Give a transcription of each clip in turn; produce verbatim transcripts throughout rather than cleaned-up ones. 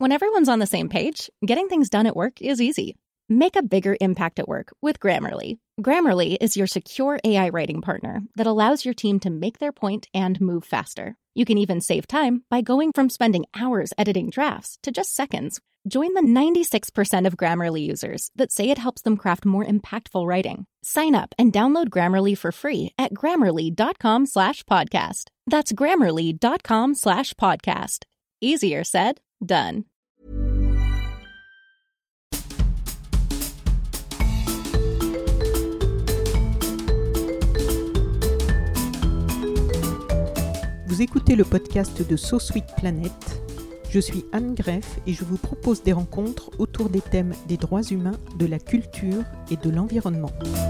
When everyone's on the same page, getting things done at work is easy. Make a bigger impact at work with Grammarly. Grammarly is your secure A I writing partner that allows your team to make their point and move faster. You can even save time by going from spending hours editing drafts to just seconds. Join the ninety-six percent of Grammarly users that say it helps them craft more impactful writing. Sign up and download Grammarly for free at grammarly.com slash podcast. That's grammarly.com slash podcast. Easier said, done. Vous écoutez le podcast de So Sweet Planet. Je suis Anne Greff et je vous propose des rencontres autour des thèmes des droits humains, de la culture et de l'environnement.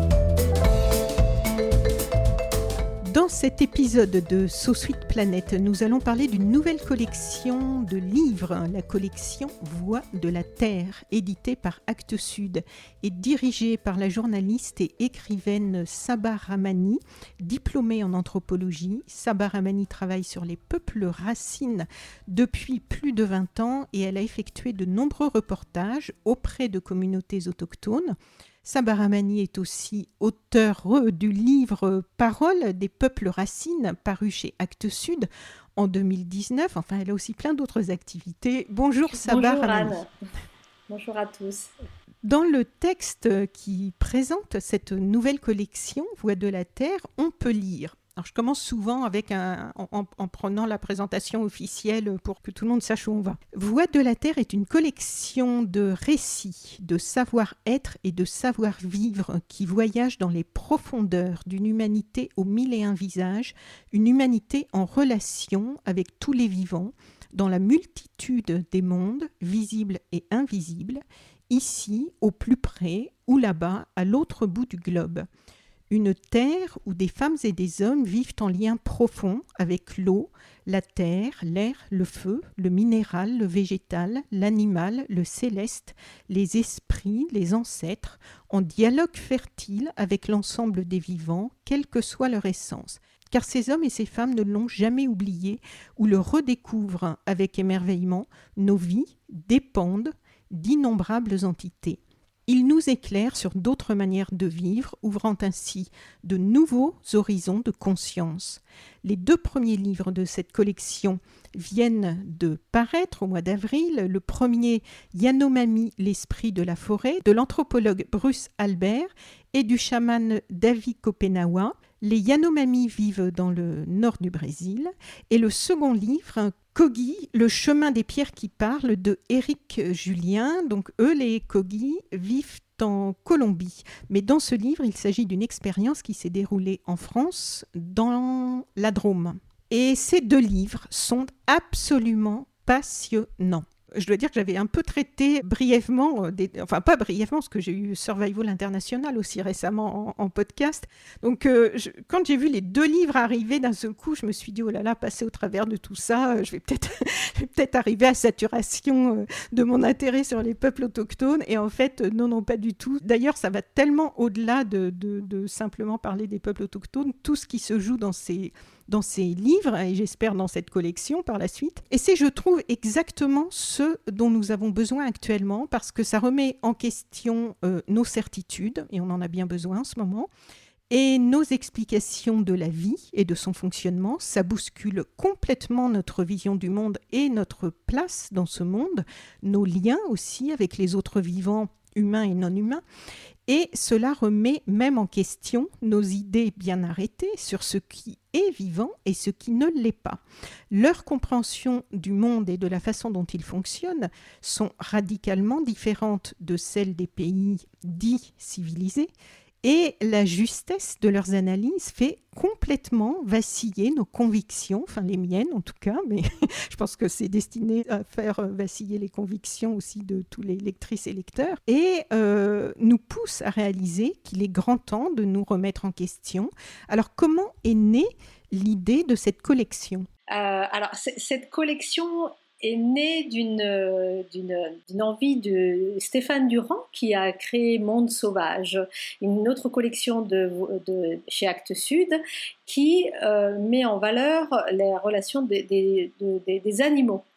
Dans cet épisode de So Sweet Planet, nous allons parler d'une nouvelle collection de livres, la collection Voix de la Terre, éditée par Actes Sud et dirigée par la journaliste et écrivaine Sabah Rahmani, diplômée en anthropologie. Sabah Rahmani travaille sur les peuples racines depuis plus de vingt ans et elle a effectué de nombreux reportages auprès de communautés autochtones. Sabah Rahmani est aussi auteure du livre « Paroles des peuples racines » paru chez Actes Sud en deux mille dix-neuf. Enfin, elle a aussi plein d'autres activités. Bonjour Sabah Rahmani. Bonjour Anne. Bonjour à tous. Dans le texte qui présente cette nouvelle collection « Voix de la Terre », on peut lire. Alors, je commence souvent avec un, en, en prenant la présentation officielle pour que tout le monde sache où on va. Voix de la Terre est une collection de récits, de savoir-être et de savoir-vivre qui voyagent dans les profondeurs d'une humanité aux mille et un visages, une humanité en relation avec tous les vivants, dans la multitude des mondes, visibles et invisibles, ici, au plus près, ou là-bas, à l'autre bout du globe. Une terre où des femmes et des hommes vivent en lien profond avec l'eau, la terre, l'air, le feu, le minéral, le végétal, l'animal, le céleste, les esprits, les ancêtres, en dialogue fertile avec l'ensemble des vivants, quelle que soit leur essence. Car ces hommes et ces femmes ne l'ont jamais oublié ou le redécouvrent avec émerveillement, nos vies dépendent d'innombrables entités. Il nous éclaire sur d'autres manières de vivre, ouvrant ainsi de nouveaux horizons de conscience. Les deux premiers livres de cette collection viennent de paraître au mois d'avril. Le premier, Yanomami, l'esprit de la forêt, de l'anthropologue Bruce Albert et du chaman Davi Kopenawa. Les Yanomami vivent dans le nord du Brésil. Et le second livre, Kogi, le chemin des pierres qui parlent, de Éric Julien. Donc eux, les Kogi, vivent en Colombie. Mais dans ce livre, il s'agit d'une expérience qui s'est déroulée en France, dans la Drôme. Et ces deux livres sont absolument passionnants. Je dois dire que j'avais un peu traité brièvement, des, enfin pas brièvement, parce que j'ai eu Survival International aussi récemment en, en podcast. Donc euh, je, quand j'ai vu les deux livres arriver d'un seul coup, je me suis dit, oh là là, passer au travers de tout ça, euh, je vais peut-être, je vais peut-être arriver à saturation euh, de mon intérêt sur les peuples autochtones. Et en fait, euh, non, non, pas du tout. D'ailleurs, ça va tellement au-delà de, de, de simplement parler des peuples autochtones, tout ce qui se joue dans ces... dans ces livres, et j'espère dans cette collection par la suite. Et c'est, je trouve, exactement ce dont nous avons besoin actuellement, parce que ça remet en question euh, nos certitudes, et on en a bien besoin en ce moment, et nos explications de la vie et de son fonctionnement. Ça bouscule complètement notre vision du monde et notre place dans ce monde, nos liens aussi avec les autres vivants, humains et non humains. Et cela remet même en question nos idées bien arrêtées sur ce qui est vivant et ce qui ne l'est pas. Leur compréhension du monde et de la façon dont il fonctionne sont radicalement différentes de celles des pays dits civilisés, et la justesse de leurs analyses fait complètement vaciller nos convictions, enfin les miennes en tout cas, mais je pense que c'est destiné à faire vaciller les convictions aussi de tous les lectrices et lecteurs, et euh, nous pousse à réaliser qu'il est grand temps de nous remettre en question. Alors comment est née l'idée de cette collection ? euh, Alors c- cette collection est née d'une, d'une, d'une envie de Stéphane Durand, qui a créé Monde Sauvage, une autre collection de, de, chez Actes Sud, qui euh, met en valeur les relations des, des, des, des animaux.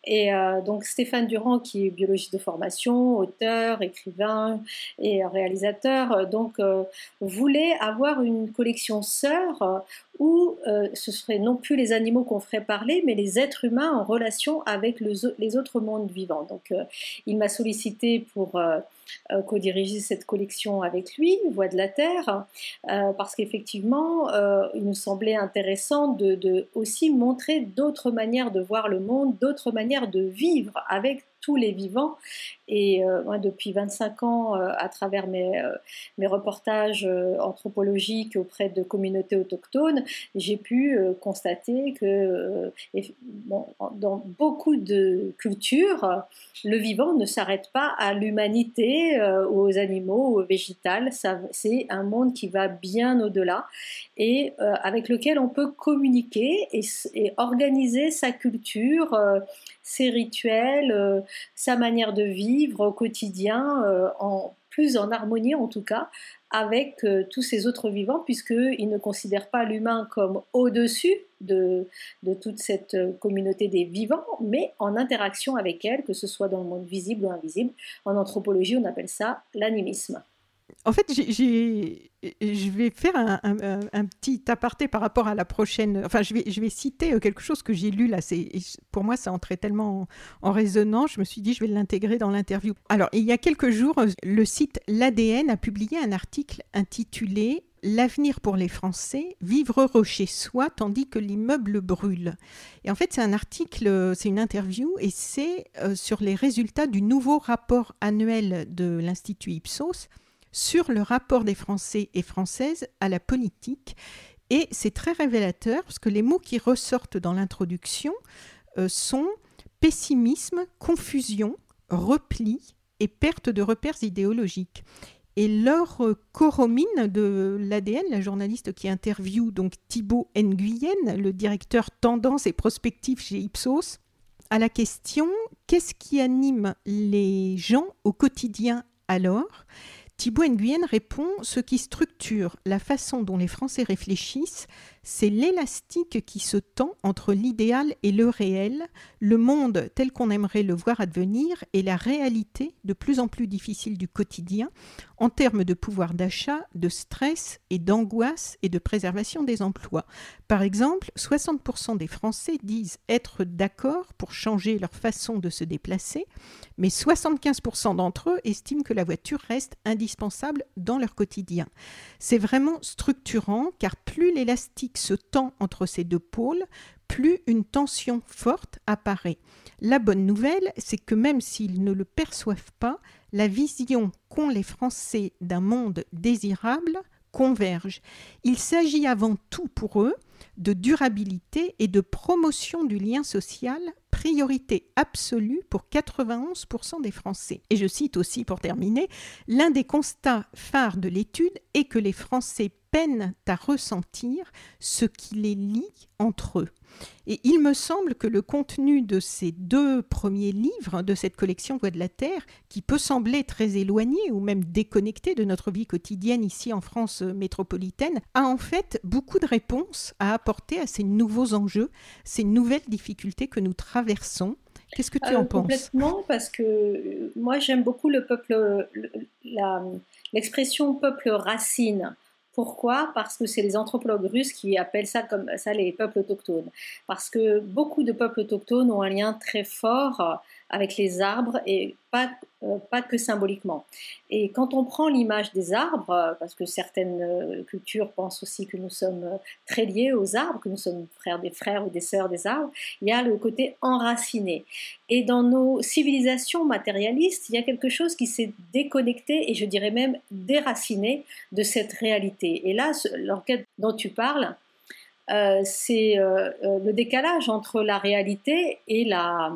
Et euh, donc Stéphane Durand, qui est biologiste de formation, auteur, écrivain et réalisateur, euh, donc euh, voulait avoir une collection sœur euh, où euh, ce serait non plus les animaux qu'on ferait parler, mais les êtres humains en relation avec le, les autres mondes vivants. Donc euh, il m'a sollicité pour euh, euh, co-diriger cette collection avec lui, Voix de la Terre, euh, parce qu'effectivement, euh, il nous semblait intéressant de, de aussi montrer d'autres manières de voir le monde, d'autres manières de vivre avec tous les vivants. Et euh, moi, depuis vingt-cinq ans, euh, à travers mes, euh, mes reportages euh, anthropologiques auprès de communautés autochtones, j'ai pu euh, constater que euh, et, bon, dans beaucoup de cultures, le vivant ne s'arrête pas à l'humanité, euh, aux animaux, au végétal. Ça, c'est un monde qui va bien au-delà et euh, avec lequel on peut communiquer et, et organiser sa culture, euh, ses rituels, euh, sa manière de vivre au quotidien, euh, en, plus en harmonie en tout cas, avec euh, tous ces autres vivants, puisqu'ils ne considèrent pas l'humain comme au-dessus de, de toute cette communauté des vivants, mais en interaction avec elle, que ce soit dans le monde visible ou invisible. En anthropologie, on appelle ça l'animisme. En fait, j'ai, j'ai, je vais faire un, un, un petit aparté par rapport à la prochaine... Enfin, je vais, je vais citer quelque chose que j'ai lu là. C'est, pour moi, ça entrait tellement en, en résonance. Je me suis dit, je vais l'intégrer dans l'interview. Alors, il y a quelques jours, le site L'A D N a publié un article intitulé « L'avenir pour les Français, vivre heureux chez soi tandis que l'immeuble brûle ». Et en fait, c'est un article, c'est une interview et c'est euh, sur les résultats du nouveau rapport annuel de l'Institut Ipsos sur le rapport des Français et Françaises à la politique. Et c'est très révélateur parce que les mots qui ressortent dans l'introduction euh, sont pessimisme, confusion, repli et perte de repères idéologiques. Et Laure Coromine de l'A D N, la journaliste qui interviewe donc Thibaut Nguyen, le directeur tendance et prospective chez Ipsos, à la question « Qu'est-ce qui anime les gens au quotidien alors ?» Thibaut Nguyen répond « Ce qui structure la façon dont les Français réfléchissent, c'est l'élastique qui se tend entre l'idéal et le réel, le monde tel qu'on aimerait le voir advenir et la réalité de plus en plus difficile du quotidien en termes de pouvoir d'achat, de stress et d'angoisse et de préservation des emplois. Par exemple, soixante pour cent des Français disent être d'accord pour changer leur façon de se déplacer, mais soixante-quinze pour cent d'entre eux estiment que la voiture reste indispensable dans leur quotidien. C'est vraiment structurant car plus l'élastique se tend entre ces deux pôles, plus une tension forte apparaît. La bonne nouvelle, c'est que même s'ils ne le perçoivent pas, la vision qu'ont les Français d'un monde désirable converge. Il s'agit avant tout pour eux de durabilité et de promotion du lien social, priorité absolue pour quatre-vingt-onze pour cent des Français. Et je cite aussi pour terminer, l'un des constats phares de l'étude est que les Français peinent à ressentir ce qui les lie entre eux. Et il me semble que le contenu de ces deux premiers livres de cette collection Voix de la Terre, qui peut sembler très éloigné ou même déconnecté de notre vie quotidienne ici en France métropolitaine, a en fait beaucoup de réponses à apporter à ces nouveaux enjeux, ces nouvelles difficultés que nous traversons. Qu'est-ce que tu euh, en penses ? Complètement, parce que moi j'aime beaucoup le peuple, la, l'expression peuple racine. Pourquoi ? Parce que c'est les anthropologues russes qui appellent ça comme ça les peuples autochtones. Parce que beaucoup de peuples autochtones ont un lien très fort avec les arbres et pas, euh, pas que symboliquement. Et quand on prend l'image des arbres, parce que certaines cultures pensent aussi que nous sommes très liés aux arbres, que nous sommes frères des frères ou des sœurs des arbres, il y a le côté enraciné. Et dans nos civilisations matérialistes, il y a quelque chose qui s'est déconnecté et je dirais même déraciné de cette réalité. Et là, l'enquête dont tu parles, euh, c'est euh, le décalage entre la réalité et la...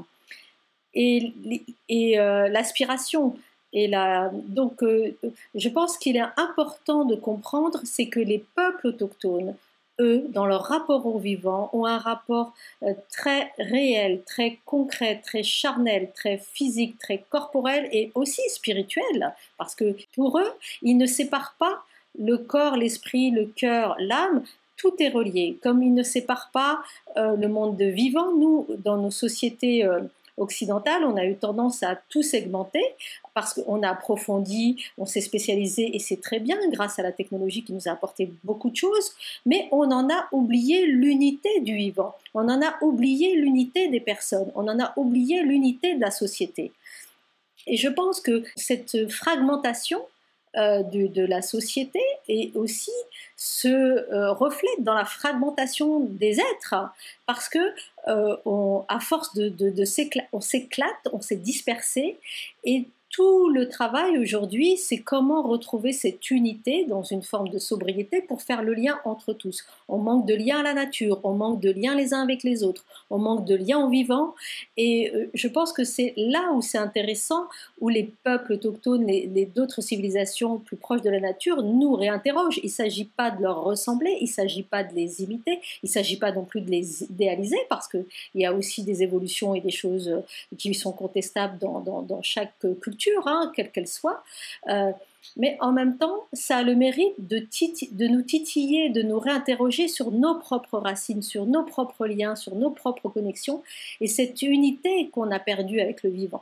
et, et euh, l'aspiration. Et la, donc, euh, je pense qu'il est important de comprendre, c'est que les peuples autochtones, eux, dans leur rapport au vivant, ont un rapport euh, très réel, très concret, très charnel, très physique, très corporel et aussi spirituel, parce que pour eux, ils ne séparent pas le corps, l'esprit, le cœur, l'âme. Tout est relié. Comme ils ne séparent pas euh, le monde de vivant, nous, dans nos sociétés euh, occidentale, on a eu tendance à tout segmenter parce qu'on a approfondi, on s'est spécialisé et c'est très bien grâce à la technologie qui nous a apporté beaucoup de choses, mais on en a oublié l'unité du vivant, on en a oublié l'unité des personnes, on en a oublié l'unité de la société. Et je pense que cette fragmentation euh, de, de la société et aussi se euh, reflète dans la fragmentation des êtres, parce que euh, on, à force de, de, de s'éclater, on s'éclate, on s'est dispersé, et tout le travail aujourd'hui, c'est comment retrouver cette unité dans une forme de sobriété pour faire le lien entre tous. On manque de lien à la nature, on manque de lien les uns avec les autres, on manque de lien au vivant, et je pense que c'est là où c'est intéressant, où les peuples autochtones, les, les d'autres civilisations plus proches de la nature nous réinterrogent. Il ne s'agit pas de leur ressembler, il ne s'agit pas de les imiter, il ne s'agit pas non plus de les idéaliser, parce qu'il y a aussi des évolutions et des choses qui sont contestables dans, dans, dans chaque culture, Hein, quelle qu'elle soit, euh, mais en même temps, ça a le mérite de, titi- de nous titiller, de nous réinterroger sur nos propres racines, sur nos propres liens, sur nos propres connexions, et cette unité qu'on a perdue avec le vivant.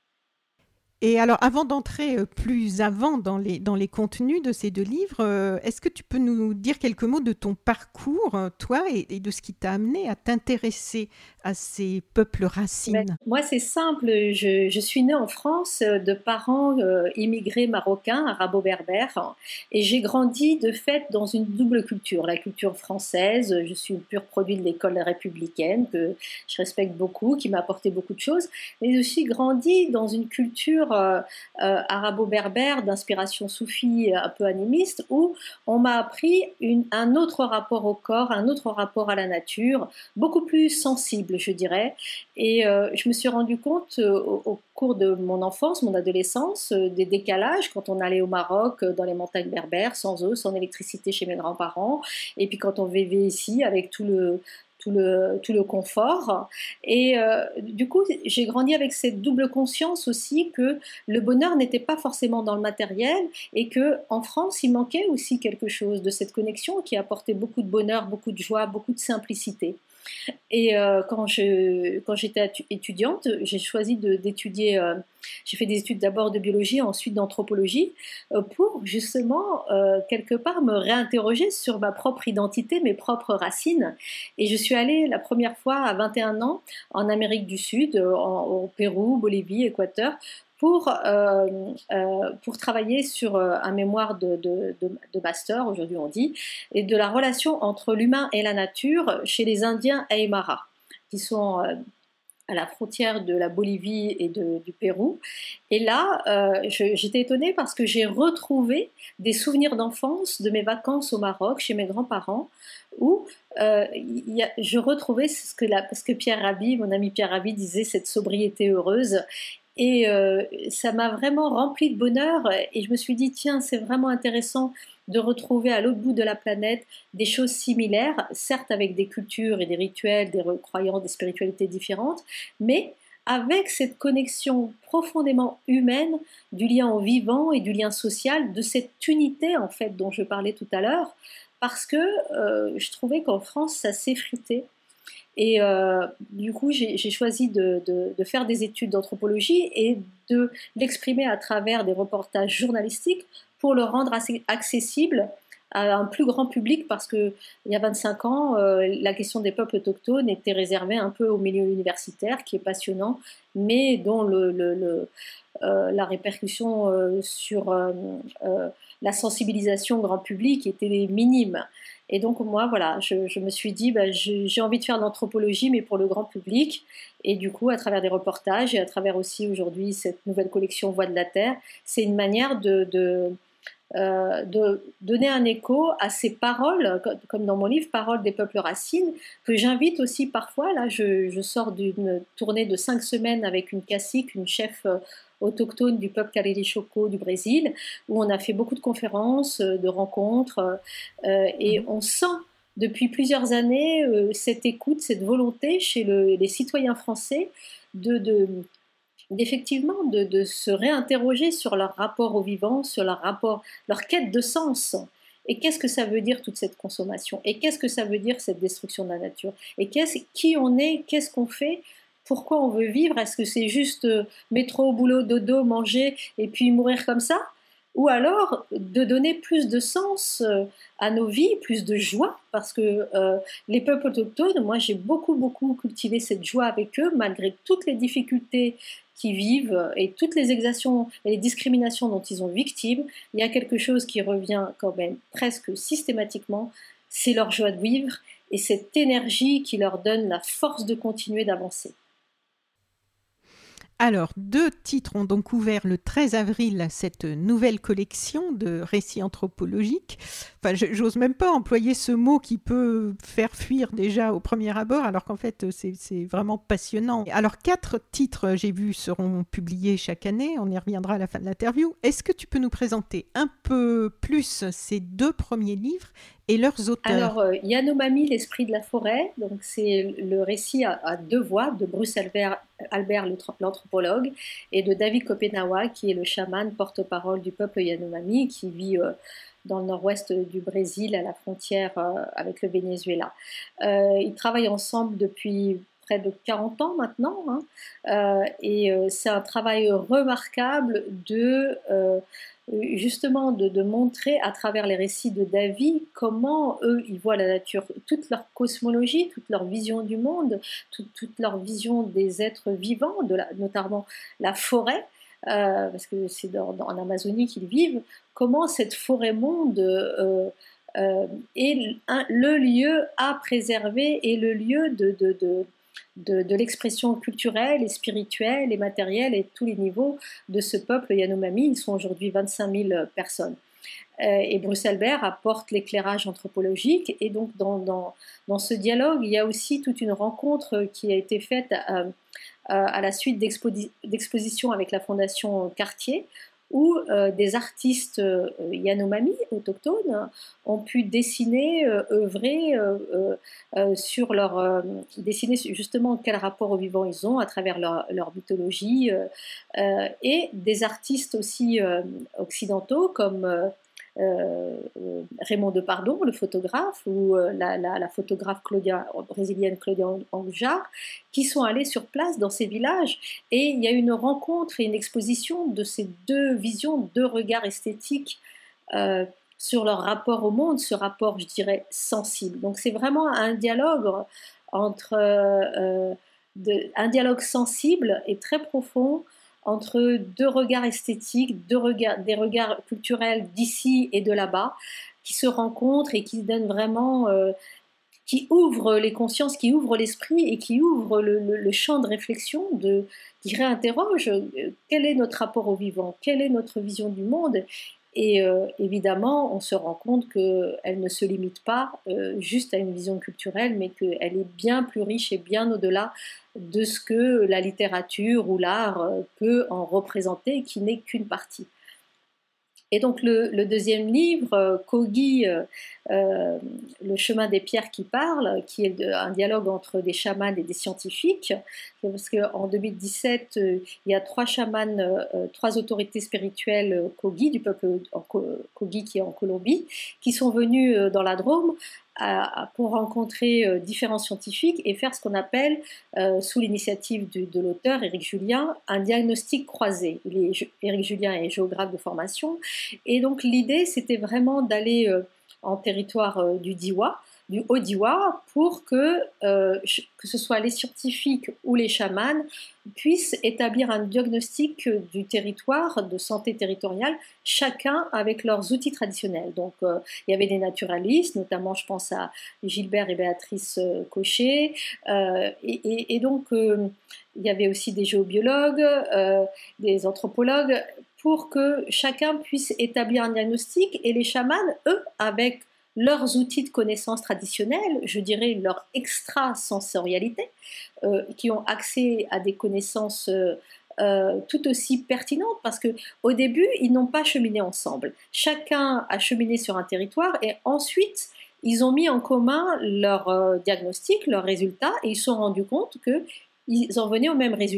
Et alors, avant d'entrer plus avant dans les, dans les contenus de ces deux livres, euh, est-ce que tu peux nous dire quelques mots de ton parcours, toi, et, et de ce qui t'a amené à t'intéresser à ces peuples racines? Ben, moi, c'est simple. Je, je suis née en France de parents euh, immigrés marocains, arabo-berbères, et j'ai grandi de fait dans une double culture. La culture française, je suis le pur produit de l'école républicaine, que je respecte beaucoup, qui m'a apporté beaucoup de choses, mais j'ai aussi grandi dans une culture Euh, euh, arabo-berbère d'inspiration soufie un peu animiste, où on m'a appris une, un autre rapport au corps, un autre rapport à la nature, beaucoup plus sensible, je dirais. Et euh, je me suis rendu compte euh, au, au cours de mon enfance, mon adolescence, euh, des décalages quand on allait au Maroc, euh, dans les montagnes berbères, sans eau, sans électricité chez mes grands-parents, et puis quand on vivait ici avec tout le Tout le, tout le confort. Et euh, du coup, j'ai grandi avec cette double conscience aussi que le bonheur n'était pas forcément dans le matériel, et qu'en France, il manquait aussi quelque chose de cette connexion qui apportait beaucoup de bonheur, beaucoup de joie, beaucoup de simplicité. Et euh, quand, je, quand j'étais étudiante, j'ai choisi de, d'étudier, euh, j'ai fait des études d'abord de biologie, ensuite d'anthropologie, euh, pour justement, euh, quelque part, me réinterroger sur ma propre identité, mes propres racines. Et je suis allée la première fois à vingt et un ans en Amérique du Sud, en, au Pérou, Bolivie, Équateur, pour, euh, euh, pour travailler sur euh, un mémoire de, de, de, de master, aujourd'hui on dit, et de la relation entre l'humain et la nature chez les Indiens Aymara, qui sont euh, à la frontière de la Bolivie et de, du Pérou. Et là, euh, je, j'étais étonnée parce que j'ai retrouvé des souvenirs d'enfance de mes vacances au Maroc, chez mes grands-parents, où euh, y a, je retrouvais ce que, la, ce que Pierre Rabhi, mon ami Pierre Rabhi, disait, cette sobriété heureuse. Et euh, ça m'a vraiment rempli de bonheur, et je me suis dit, tiens, c'est vraiment intéressant de retrouver à l'autre bout de la planète des choses similaires, certes avec des cultures et des rituels, des croyances, des spiritualités différentes, mais avec cette connexion profondément humaine du lien au vivant et du lien social, de cette unité en fait dont je parlais tout à l'heure, parce que euh, je trouvais qu'en France ça s'effritait. Et euh, du coup, j'ai, j'ai choisi de, de, de faire des études d'anthropologie et de l'exprimer à travers des reportages journalistiques pour le rendre assez accessible à un plus grand public, parce qu'il y a vingt-cinq ans, euh, la question des peuples autochtones était réservée un peu au milieu universitaire, qui est passionnant, mais dont le, le, le, euh, la répercussion euh, sur euh, euh, la sensibilisation grand public était minime. Et donc moi, voilà, je, je me suis dit, bah, j'ai, j'ai envie de faire de l'anthropologie, mais pour le grand public. Et du coup, à travers des reportages et à travers aussi aujourd'hui cette nouvelle collection Voix de la Terre, c'est une manière de, de, euh, de donner un écho à ces paroles, comme dans mon livre Paroles des peuples racines, que j'invite aussi parfois. Là, je, je sors d'une tournée de cinq semaines avec une cacique, une chef autochtone du peuple Cariri Choco du Brésil, où on a fait beaucoup de conférences, de rencontres, euh, et on sent depuis plusieurs années euh, cette écoute, cette volonté chez le, les citoyens français de, de, d'effectivement de, de se réinterroger sur leur rapport au vivant, sur leur rapport, leur quête de sens. Et qu'est-ce que ça veut dire toute cette consommation? Et qu'est-ce que ça veut dire cette destruction de la nature? Et qu'est-ce, qui on est? Qu'est-ce qu'on fait pourquoi on veut vivre. Est-ce que c'est juste euh, métro, boulot, dodo, manger et puis mourir comme ça? Ou alors de donner plus de sens euh, à nos vies, plus de joie, parce que euh, les peuples autochtones, moi j'ai beaucoup beaucoup cultivé cette joie avec eux, malgré toutes les difficultés qu'ils vivent et toutes les exactions et les discriminations dont ils sont victimes. Il y a quelque chose qui revient quand même presque systématiquement, c'est leur joie de vivre et cette énergie qui leur donne la force de continuer d'avancer. Alors, deux titres ont donc ouvert le treize avril cette nouvelle collection de récits anthropologiques. Enfin, je, j'ose même pas employer ce mot qui peut faire fuir déjà au premier abord, alors qu'en fait, c'est, c'est vraiment passionnant. Alors, quatre titres, j'ai vu, seront publiés chaque année. On y reviendra à la fin de l'interview. Est-ce que tu peux nous présenter un peu plus ces deux premiers livres et leurs auteurs? Alors, euh, Yanomami, l'esprit de la forêt, donc c'est le récit à, à deux voix de Bruce Albert, Albert l'anthropologue et de David Kopenawa, qui est le chaman porte-parole du peuple Yanomami, qui vit euh, dans le nord-ouest du Brésil, à la frontière euh, avec le Venezuela. Euh, ils travaillent ensemble depuis près de quarante ans maintenant, hein, euh, et euh, c'est un travail remarquable de... Euh, justement de, de montrer à travers les récits de David comment eux ils voient la nature, toute leur cosmologie, toute leur vision du monde, toute, toute leur vision des êtres vivants, de la, notamment la forêt, euh, parce que c'est dans, dans, en Amazonie qu'ils vivent, comment cette forêt-monde euh, euh, est un, le lieu à préserver et le lieu de, de, de De, de l'expression culturelle et spirituelle et matérielle et tous les niveaux de ce peuple Yanomami. Ils sont aujourd'hui vingt-cinq mille personnes. Euh, et Bruce Albert apporte l'éclairage anthropologique. Et donc, dans, dans, dans ce dialogue, il y a aussi toute une rencontre qui a été faite à, à la suite d'exposi- d'expositions avec la Fondation Cartier, où euh, des artistes euh, Yanomami, autochtones, ont pu dessiner, euh, œuvrer euh, euh, sur leur... Euh, dessiner justement quel rapport au vivant ils ont à travers leur, leur mythologie, euh, euh, et des artistes aussi euh, occidentaux comme... Euh, Euh, Raymond Depardon, le photographe, ou euh, la, la, la photographe Claudia, brésilienne Claudia Anjar, qui sont allés sur place dans ces villages. Et il y a une rencontre et une exposition de ces deux visions, deux regards esthétiques euh, sur leur rapport au monde, ce rapport, je dirais, sensible. Donc c'est vraiment un dialogue entre euh, de, un dialogue sensible et très profond entre deux regards esthétiques, deux regards, des regards culturels d'ici et de là-bas, qui se rencontrent et qui donnent vraiment, euh, qui ouvrent les consciences, qui ouvrent l'esprit et qui ouvrent le, le, le champ de réflexion, de, qui réinterroge euh, quel est notre rapport au vivant, quelle est notre vision du monde. Et euh, évidemment, on se rend compte qu'elle ne se limite pas euh, juste à une vision culturelle, mais qu'elle est bien plus riche et bien au-delà de ce que la littérature ou l'art peut en représenter, qui n'est qu'une partie. Et donc le, le deuxième livre, Kogi, euh, euh, le chemin des pierres qui parle, qui est de, un dialogue entre des chamans et des scientifiques, parce qu'en deux mille dix-sept, euh, il y a trois chamans, euh, trois autorités spirituelles Kogi, du peuple Kogi qui est en Colombie, qui sont venus dans la Drôme À, à, pour rencontrer euh, différents scientifiques et faire ce qu'on appelle, euh, sous l'initiative du, de l'auteur Éric Julien, un diagnostic croisé. Il est, Éric Julien est géographe de formation, et donc l'idée c'était vraiment d'aller euh, en territoire euh, du Diois, du Haut-Diois, pour que, euh, que ce soit les scientifiques ou les chamans puissent établir un diagnostic du territoire, de santé territoriale, chacun avec leurs outils traditionnels. Donc, euh, il y avait des naturalistes, notamment, je pense à Gilbert et Béatrice euh, Cochet, euh, et, et, et donc, euh, il y avait aussi des géobiologues, euh, des anthropologues, pour que chacun puisse établir un diagnostic, et les chamans, eux, avec leurs outils de connaissances traditionnelles, je dirais leur extrasensorialité, euh, qui ont accès à des connaissances euh, euh, tout aussi pertinentes, parce qu'au début, ils n'ont pas cheminé ensemble. Chacun a cheminé sur un territoire, et ensuite, ils ont mis en commun leur euh, diagnostic, leurs résultats, et ils se sont rendus compte qu'ils en venaient au même résultat.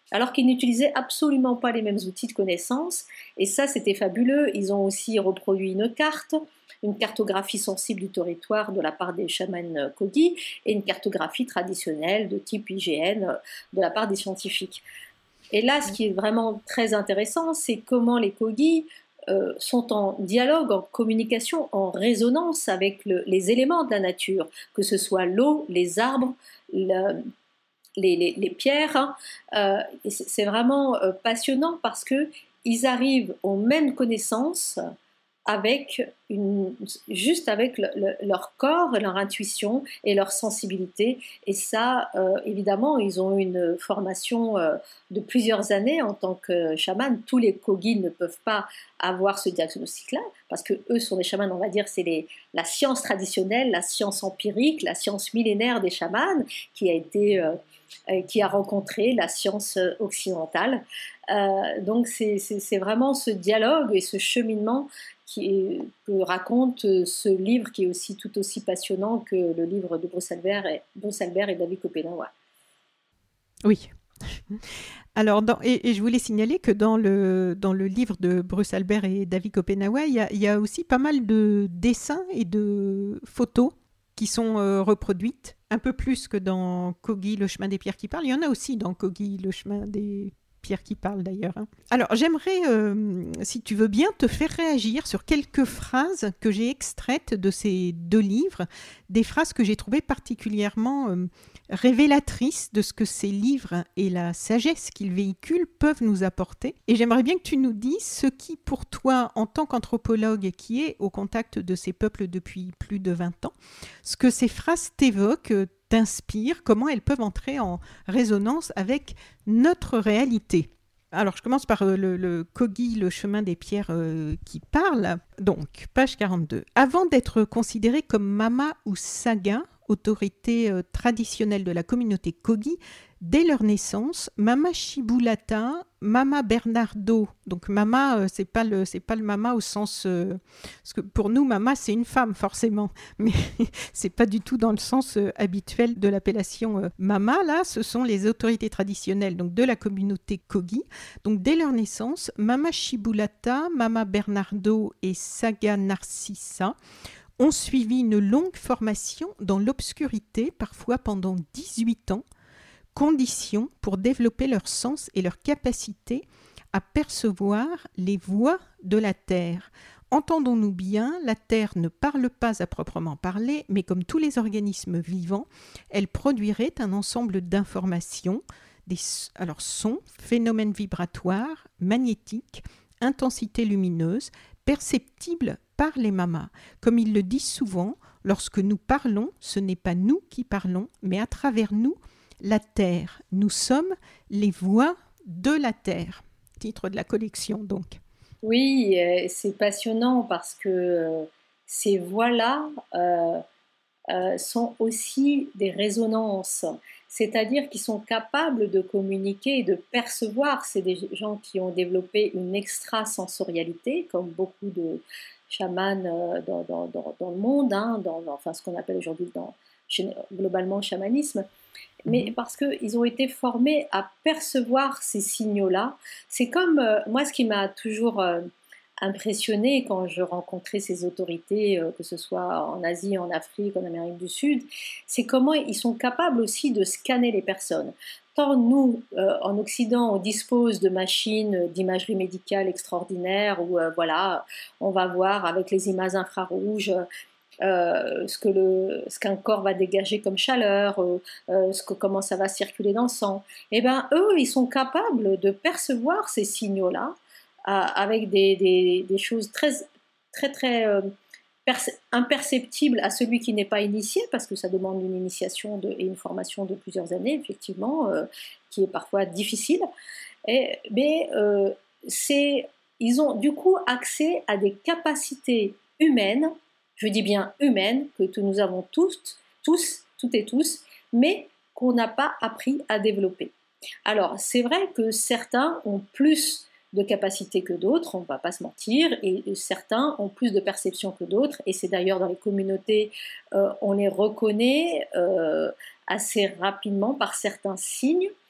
alors qu'ils n'utilisaient absolument pas les mêmes outils de connaissance. Et ça, c'était fabuleux. Ils ont aussi reproduit une carte, une cartographie sensible du territoire de la part des chamans Kogi et une cartographie traditionnelle de type I G N de la part des scientifiques. Et là, ce qui est vraiment très intéressant, c'est comment les Kogi euh, sont en dialogue, en communication, en résonance avec le, les éléments de la nature, que ce soit l'eau, les arbres, le, les, les, les pierres. Hein. Euh, et c'est vraiment euh, passionnant parce qu'ils arrivent aux mêmes connaissances avec une, juste avec le, le, leur corps, leur intuition et leur sensibilité. Et ça, euh, évidemment, ils ont une formation euh, de plusieurs années en tant que chaman. Tous les Kogi ne peuvent pas avoir ce diagnostic-là, parce que eux sont des chamans, on va dire, c'est les, la science traditionnelle, la science empirique, la science millénaire des chamans, qui a été... Euh, qui a rencontré la science occidentale. Euh, donc c'est, c'est, c'est vraiment ce dialogue et ce cheminement qui est, que raconte ce livre, qui est aussi tout aussi passionnant que le livre de Bruce Albert et, Bruce Albert et David Kopenawa. Oui. Alors, dans, et, et je voulais signaler que dans le, dans le livre de Bruce Albert et David Kopenawa, il y a, il y a aussi pas mal de dessins et de photos qui sont euh, reproduites, un peu plus que dans Kogi, le chemin des pierres qui parlent. Il y en a aussi dans Kogi, le chemin des pierres qui parlent d'ailleurs. Hein. Alors j'aimerais, euh, si tu veux bien, te faire réagir sur quelques phrases que j'ai extraites de ces deux livres, des phrases que j'ai trouvées particulièrement euh, révélatrices de ce que ces livres et la sagesse qu'ils véhiculent peuvent nous apporter. Et j'aimerais bien que tu nous dises ce qui, pour toi, en tant qu'anthropologue qui est au contact de ces peuples depuis plus de vingt ans, ce que ces phrases t'évoquent, t'inspirent, comment elles peuvent entrer en résonance avec notre réalité. Alors, je commence par euh, le, le Kogi, le chemin des pierres euh, qui parle. Donc, page quarante-deux. Avant d'être considéré comme Mama ou Saga, autorité euh, traditionnelle de la communauté Kogi, dès leur naissance, Mama Shibulata, Mama Bernardo, donc Mama, euh, c'est pas le, c'est pas le Mama au sens, euh, parce que pour nous Mama c'est une femme forcément, mais c'est pas du tout dans le sens euh, habituel de l'appellation euh, Mama. Là, ce sont les autorités traditionnelles donc de la communauté Kogi. Donc dès leur naissance, Mama Shibulata, Mama Bernardo et Saga Narcissa ont suivi une longue formation dans l'obscurité, parfois pendant dix-huit ans, condition pour développer leur sens et leur capacité à percevoir les voix de la Terre. Entendons-nous bien, la Terre ne parle pas à proprement parler, mais comme tous les organismes vivants, elle produirait un ensemble d'informations, des, alors sons, phénomènes vibratoires, magnétiques, intensité lumineuse, perceptibles par les mamas. Comme ils le disent souvent, lorsque nous parlons, ce n'est pas nous qui parlons, mais à travers nous, la Terre. Nous sommes les voix de la Terre. Titre de la collection, donc. Oui, euh, c'est passionnant parce que euh, ces voix-là euh, euh, sont aussi des résonances, c'est-à-dire qu'ils sont capables de communiquer et de percevoir. C'est des gens qui ont développé une extrasensorialité, comme beaucoup de chamans euh, dans, dans, dans, dans le monde, hein, dans, dans, enfin ce qu'on appelle aujourd'hui dans, globalement le chamanisme. Mais parce qu'ils ont été formés à percevoir ces signaux-là. C'est comme, euh, moi, ce qui m'a toujours euh, impressionné quand je rencontrais ces autorités, euh, que ce soit en Asie, en Afrique, en Amérique du Sud, c'est comment ils sont capables aussi de scanner les personnes. Tant nous, euh, en Occident, on dispose de machines d'imagerie médicale extraordinaires où, euh, voilà, on va voir avec les images infrarouges Euh, ce, que le, ce qu'un corps va dégager comme chaleur, euh, euh, ce que, comment ça va circuler dans le sang. Et bien, eux, ils sont capables de percevoir ces signaux-là euh, avec des, des, des choses très, très, très euh, perce- imperceptibles à celui qui n'est pas initié, parce que ça demande une initiation de, et une formation de plusieurs années, effectivement, euh, qui est parfois difficile. Et, mais euh, c'est, ils ont du coup accès à des capacités humaines, je dis bien humaines, que nous avons tous, tous, toutes et tous, mais qu'on n'a pas appris à développer. Alors, c'est vrai que certains ont plus de capacités que d'autres, on ne va pas se mentir, et certains ont plus de perception que d'autres, et c'est d'ailleurs dans les communautés, euh, on les reconnaît euh, assez rapidement par certains signes.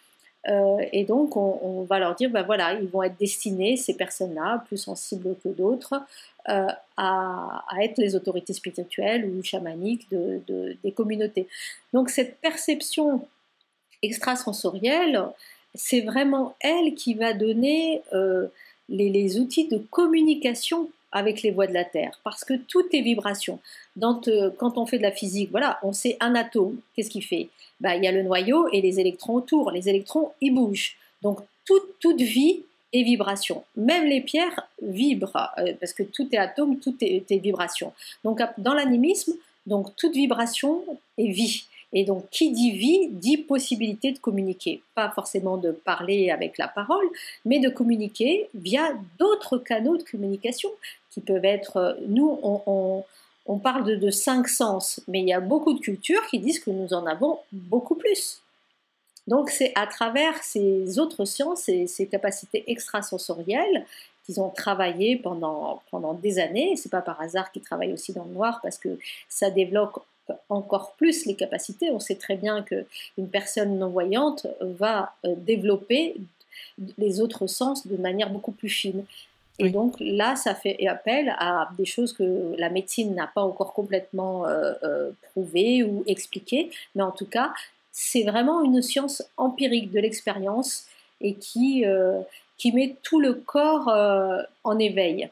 Euh, et donc, on, on va leur dire, ben voilà, ils vont être destinés, ces personnes-là, plus sensibles que d'autres, euh, à, à être les autorités spirituelles ou chamaniques de, de, des communautés. Donc, cette perception extrasensorielle, c'est vraiment elle qui va donner euh, les, les outils de communication avec les voies de la Terre, parce que tout est vibration. Dans, euh, quand on fait de la physique, voilà, on sait un atome, qu'est-ce qu'il fait? Ben, il y a le noyau et les électrons autour. Les électrons, ils bougent. Donc, toute, toute vie est vibration. Même les pierres vibrent, euh, parce que tout est atome, tout est, est vibration. Donc, dans l'animisme, donc, toute vibration est vie. Et donc, qui dit vie, dit possibilité de communiquer. Pas forcément de parler avec la parole, mais de communiquer via d'autres canaux de communication qui peuvent être... Nous, on, on, on parle de, de cinq sens, mais il y a beaucoup de cultures qui disent que nous en avons beaucoup plus. Donc, c'est à travers ces autres sciences et ces capacités extrasensorielles qu'ils ont travaillé pendant, pendant des années. Ce n'est pas par hasard qu'ils travaillent aussi dans le noir, parce que ça développe encore plus les capacités. On sait très bien qu'une personne non-voyante va développer les autres sens de manière beaucoup plus fine. Et oui. Donc là, ça fait appel à des choses que la médecine n'a pas encore complètement euh, euh, prouvées ou expliquées, mais en tout cas, c'est vraiment une science empirique de l'expérience et qui, euh, qui met tout le corps euh, en éveil.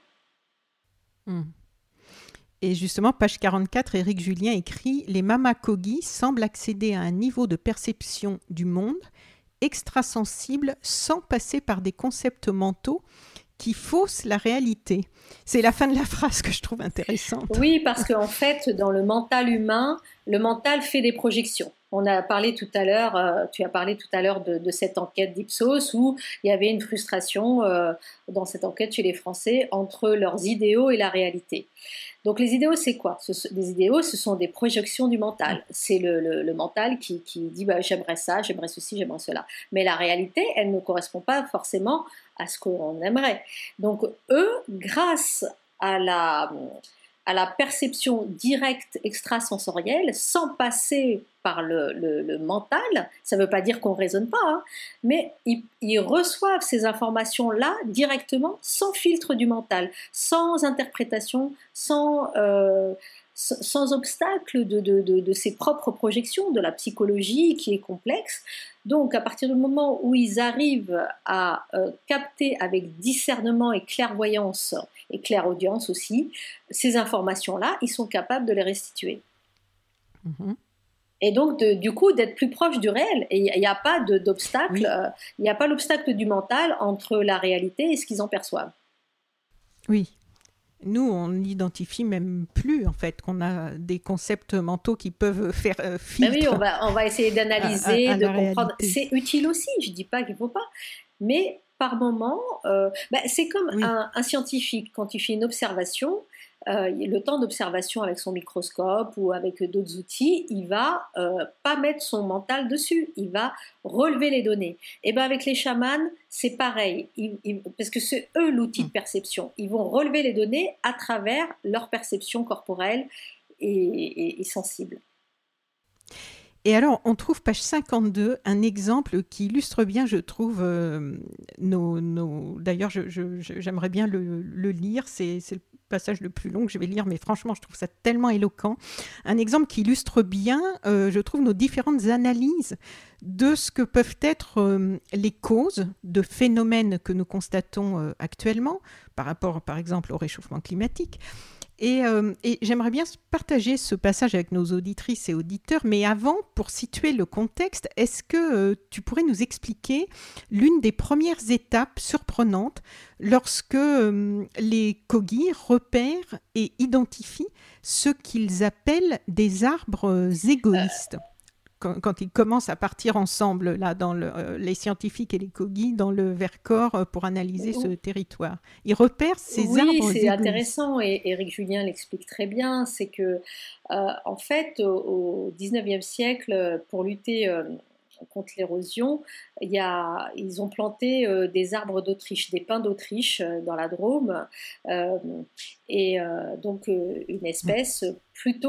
Mmh. Et justement, page quarante-quatre, Éric Julien écrit « Les Mama-Kogi semblent accéder à un niveau de perception du monde extrasensible sans passer par des concepts mentaux qui faussent la réalité. » C'est la fin de la phrase que je trouve intéressante. Oui, parce qu'en fait, dans le mental humain, le mental fait des projections. On a parlé tout à l'heure, euh, tu as parlé tout à l'heure de, de cette enquête d'Ipsos où il y avait une frustration euh, dans cette enquête chez les Français entre leurs idéaux et la réalité. Donc les idéaux, c'est quoi? ce, Les idéaux, ce sont des projections du mental. C'est le, le, le mental qui, qui dit bah, « j'aimerais ça, j'aimerais ceci, j'aimerais cela ». Mais la réalité, elle ne correspond pas forcément à ce qu'on aimerait. Donc eux, grâce à la, à la perception directe extrasensorielle, sans passer par le, le, le mental, ça ne veut pas dire qu'on ne raisonne pas, hein, mais ils, ils reçoivent ces informations-là directement, sans filtre du mental, sans interprétation, sans, euh, sans obstacle de, de, de, de ses propres projections, de la psychologie qui est complexe. Donc, à partir du moment où ils arrivent à euh, capter avec discernement et clairvoyance, et clairaudience aussi, ces informations-là, ils sont capables de les restituer. Mmh. Et donc, de, du coup, d'être plus proche du réel. Et il n'y a pas de, d'obstacle, il oui. euh, n'y a pas l'obstacle du mental entre la réalité et ce qu'ils en perçoivent. Oui. Nous, on n'identifie même plus, en fait, qu'on a des concepts mentaux qui peuvent faire euh, filtre. Ben oui, on va, on va essayer d'analyser, à, à, à de comprendre. Réalité. C'est utile aussi, je ne dis pas qu'il ne faut pas. Mais par moment, euh, ben c'est comme oui. un, un scientifique, quand il fait une observation, euh, le temps d'observation avec son microscope ou avec d'autres outils, il va euh, pas mettre son mental dessus, il va relever les données. Et ben avec les chamans, c'est pareil, ils, ils, parce que c'est eux l'outil de perception. Ils vont relever les données à travers leur perception corporelle et, et, et sensible. Et alors, on trouve page cinquante-deux, un exemple qui illustre bien, je trouve, euh, nos, nos... D'ailleurs, je, je, j'aimerais bien le, le lire, c'est, c'est le passage le plus long que je vais lire, mais franchement, je trouve ça tellement éloquent. Un exemple qui illustre bien, euh, je trouve, nos différentes analyses de ce que peuvent être euh, les causes de phénomènes que nous constatons euh, actuellement, par rapport, par exemple, au réchauffement climatique. Et, euh, et j'aimerais bien partager ce passage avec nos auditrices et auditeurs, mais avant, pour situer le contexte, est-ce que euh, tu pourrais nous expliquer l'une des premières étapes surprenantes lorsque euh, les Kogi repèrent et identifient ce qu'ils appellent des arbres égoïstes ? Quand, quand ils commencent à partir ensemble, là, dans le, euh, les scientifiques et les Kogi, dans le Vercors euh, pour analyser ce territoire. Ils repèrent ces oui, arbres égoïstes. Oui, c'est intéressant et Éric Julien l'explique très bien. C'est que, euh, en fait, au, au dix-neuvième siècle, pour lutter euh, contre l'érosion, il y a, ils ont planté euh, des arbres d'Autriche, des pins d'Autriche euh, dans la Drôme, euh, et euh, donc euh, une espèce plutôt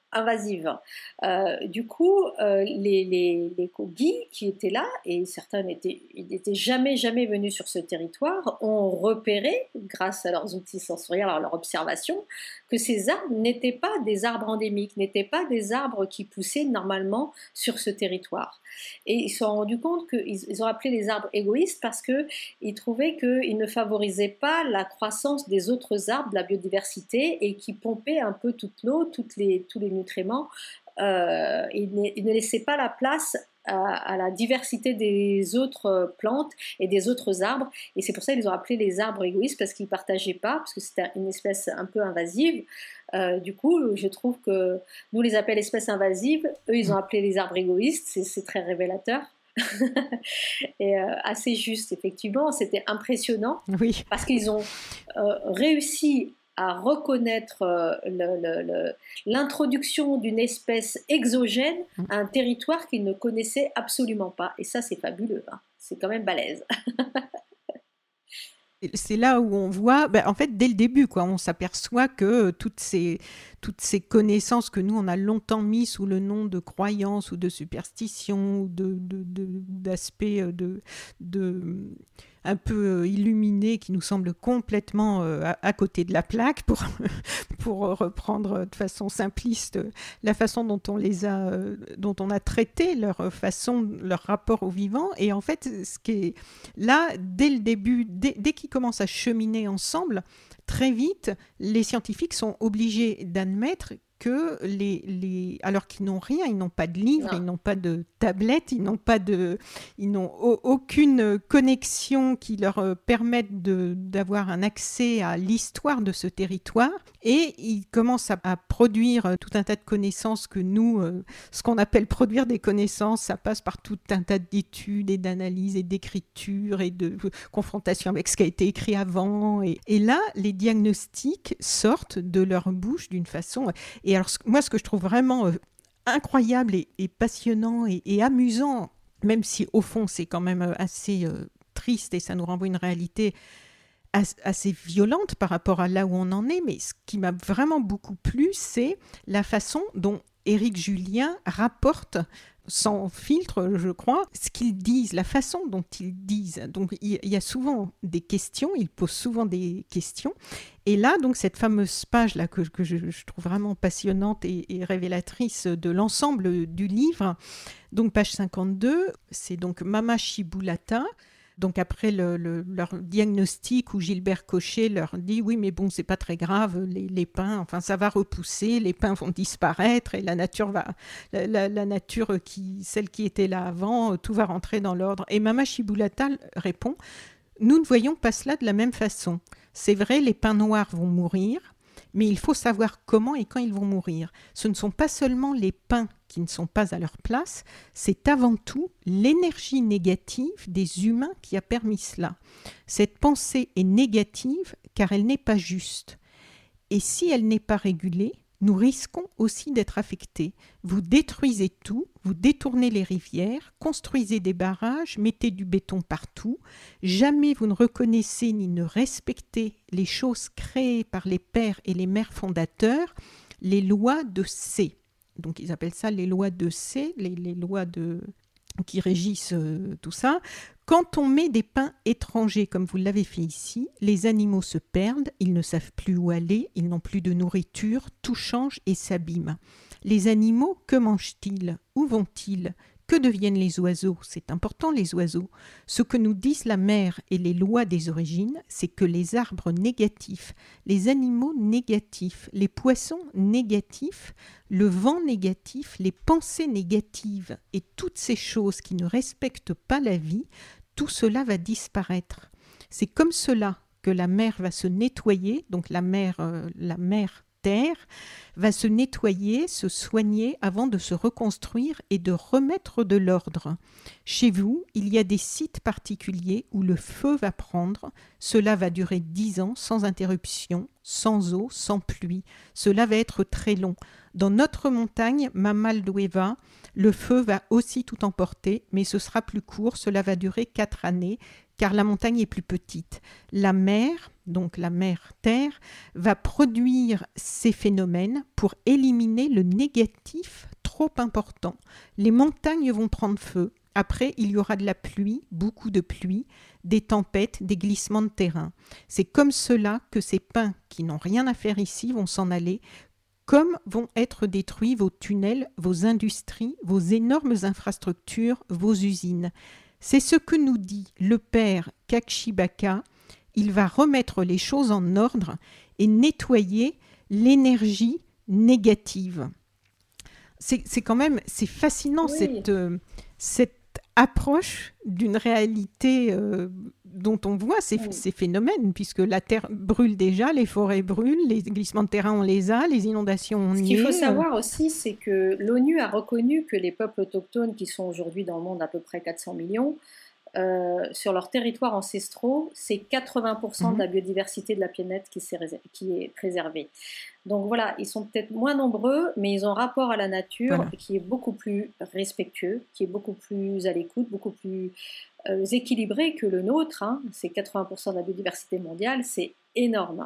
invasives. Euh, du coup, euh, les, les, les guides qui étaient là, et certains n'étaient, n'étaient jamais, jamais venus sur ce territoire, ont repéré, grâce à leurs outils sensoriels, à leur observation, que ces arbres n'étaient pas des arbres endémiques, n'étaient pas des arbres qui poussaient normalement sur ce territoire. Et ils se sont rendus compte qu'ils ils ont appelé les arbres égoïstes parce qu'ils trouvaient qu'ils ne favorisaient pas la croissance des autres arbres, de la biodiversité, et qui pompaient un peu toute l'eau, toutes les, tous les nutriments. Euh, ils, ne, ils ne laissaient pas la place à, à la diversité des autres plantes et des autres arbres. Et c'est pour ça qu'ils ont appelé les arbres égoïstes, parce qu'ils ne partageaient pas, parce que c'était une espèce un peu invasive. Euh, du coup, je trouve que nous les appelons espèces invasives, eux ils ont appelé les arbres égoïstes, c'est, c'est très révélateur. Et euh, assez juste, effectivement, c'était impressionnant, oui. Parce qu'ils ont euh, réussi à reconnaître euh, le, le, le, l'introduction d'une espèce exogène à un territoire qu'ils ne connaissaient absolument pas. Et ça, c'est fabuleux, hein. C'est quand même balèze. C'est là où on voit, ben en fait, dès le début, quoi, on s'aperçoit que toutes ces, toutes ces connaissances que nous, on a longtemps mis sous le nom de croyances ou de superstitions, ou de, de, de, d'aspects de, de, un peu illuminés qui nous semblent complètement à, à côté de la plaque, pour, pour reprendre de façon simpliste la façon dont on les a, dont on a traité leur façon, leur rapport au vivant. Et en fait, ce qui est là, dès le début, dès, dès qu'ils commencent à cheminer ensemble, très vite, les scientifiques sont obligés d'admettre que les, les alors qu'ils n'ont rien, ils n'ont pas de livres, non. Ils n'ont pas de tablette, ils n'ont pas de, ils n'ont o- aucune connexion qui leur permette de, d'avoir un accès à l'histoire de ce territoire, et ils commencent à, à produire tout un tas de connaissances que nous, euh, ce qu'on appelle produire des connaissances, ça passe par tout un tas d'études et d'analyses et d'écriture et de confrontation avec ce qui a été écrit avant, et, et là, les diagnostics sortent de leur bouche d'une façon. Et alors, moi, ce que je trouve vraiment euh, incroyable et, et passionnant et, et amusant, même si au fond, c'est quand même assez euh, triste et ça nous renvoie une réalité as, assez violente par rapport à là où on en est, mais ce qui m'a vraiment beaucoup plu, c'est la façon dont Éric Julien rapporte, sans filtre, je crois, ce qu'ils disent, la façon dont ils disent. Donc, il y a souvent des questions, ils posent souvent des questions. Et là, donc, cette fameuse page-là que, que je, je trouve vraiment passionnante et, et révélatrice de l'ensemble du livre, donc page cinquante-deux, c'est donc Mama Chibulata. Donc après le, le, leur diagnostic où Gilbert Cochet leur dit « Oui, mais bon, c'est pas très grave, les, les pins, enfin ça va repousser, les pins vont disparaître et la nature va, la, la, la nature qui, celle qui était là avant, tout va rentrer dans l'ordre. » Et Mama Chibulata répond « Nous ne voyons pas cela de la même façon. C'est vrai, les pins noirs vont mourir, mais il faut savoir comment et quand ils vont mourir. Ce ne sont pas seulement les pins qui ne sont pas à leur place, c'est avant tout l'énergie négative des humains qui a permis cela. Cette pensée est négative car elle n'est pas juste. Et si elle n'est pas régulée, nous risquons aussi d'être affectés. Vous détruisez tout, vous détournez les rivières, construisez des barrages, mettez du béton partout. Jamais vous ne reconnaissez ni ne respectez les choses créées par les pères et les mères fondateurs, les lois de C. Donc ils appellent ça les lois de C, les, les lois de... qui régissent euh, tout ça. Quand on met des pins étrangers, comme vous l'avez fait ici, les animaux se perdent, ils ne savent plus où aller, ils n'ont plus de nourriture, tout change et s'abîme. Les animaux, que mangent-ils? Où vont-ils? Que deviennent les oiseaux? C'est important, les oiseaux. Ce que nous disent la mer et les lois des origines, c'est que les arbres négatifs, les animaux négatifs, les poissons négatifs, le vent négatif, les pensées négatives et toutes ces choses qui ne respectent pas la vie, tout cela va disparaître. C'est comme cela que la mer va se nettoyer, donc la mer, euh, la mer terre va se nettoyer, se soigner avant de se reconstruire et de remettre de l'ordre. Chez vous, il y a des sites particuliers où le feu va prendre. Cela va durer dix ans sans interruption, sans eau, sans pluie. Cela va être très long. Dans notre montagne, Mamaldueva, le feu va aussi tout emporter, mais ce sera plus court. Cela va durer quatre années. car la montagne est plus petite. La mer, donc la mer Terre, va produire ces phénomènes pour éliminer le négatif trop important. Les montagnes vont prendre feu. Après, il y aura de la pluie, beaucoup de pluie, des tempêtes, des glissements de terrain. C'est comme cela que ces pins qui n'ont rien à faire ici vont s'en aller, comme vont être détruits vos tunnels, vos industries, vos énormes infrastructures, vos usines. C'est ce que nous dit le père Kakshibaka. Il va remettre les choses en ordre et nettoyer l'énergie négative. C'est, c'est quand même c'est fascinant oui. cette, euh, cette approche d'une réalité euh, dont on voit ces, oui. ces phénomènes, puisque la terre brûle déjà, les forêts brûlent, les glissements de terrain on les a, les inondations on y est. Ce qu'il faut savoir aussi, c'est que l'ONU a reconnu que les peuples autochtones, qui sont aujourd'hui dans le monde à peu près quatre cents millions, Euh, sur leurs territoires ancestraux, c'est quatre-vingts pour cent mmh. de la biodiversité de la planète qui, qui est préservée. Donc voilà, ils sont peut-être moins nombreux, mais ils ont un rapport à la nature voilà. qui est beaucoup plus respectueux, qui est beaucoup plus à l'écoute, beaucoup plus euh, équilibré que le nôtre. Hein. C'est quatre-vingts pour cent de la biodiversité mondiale, c'est énorme.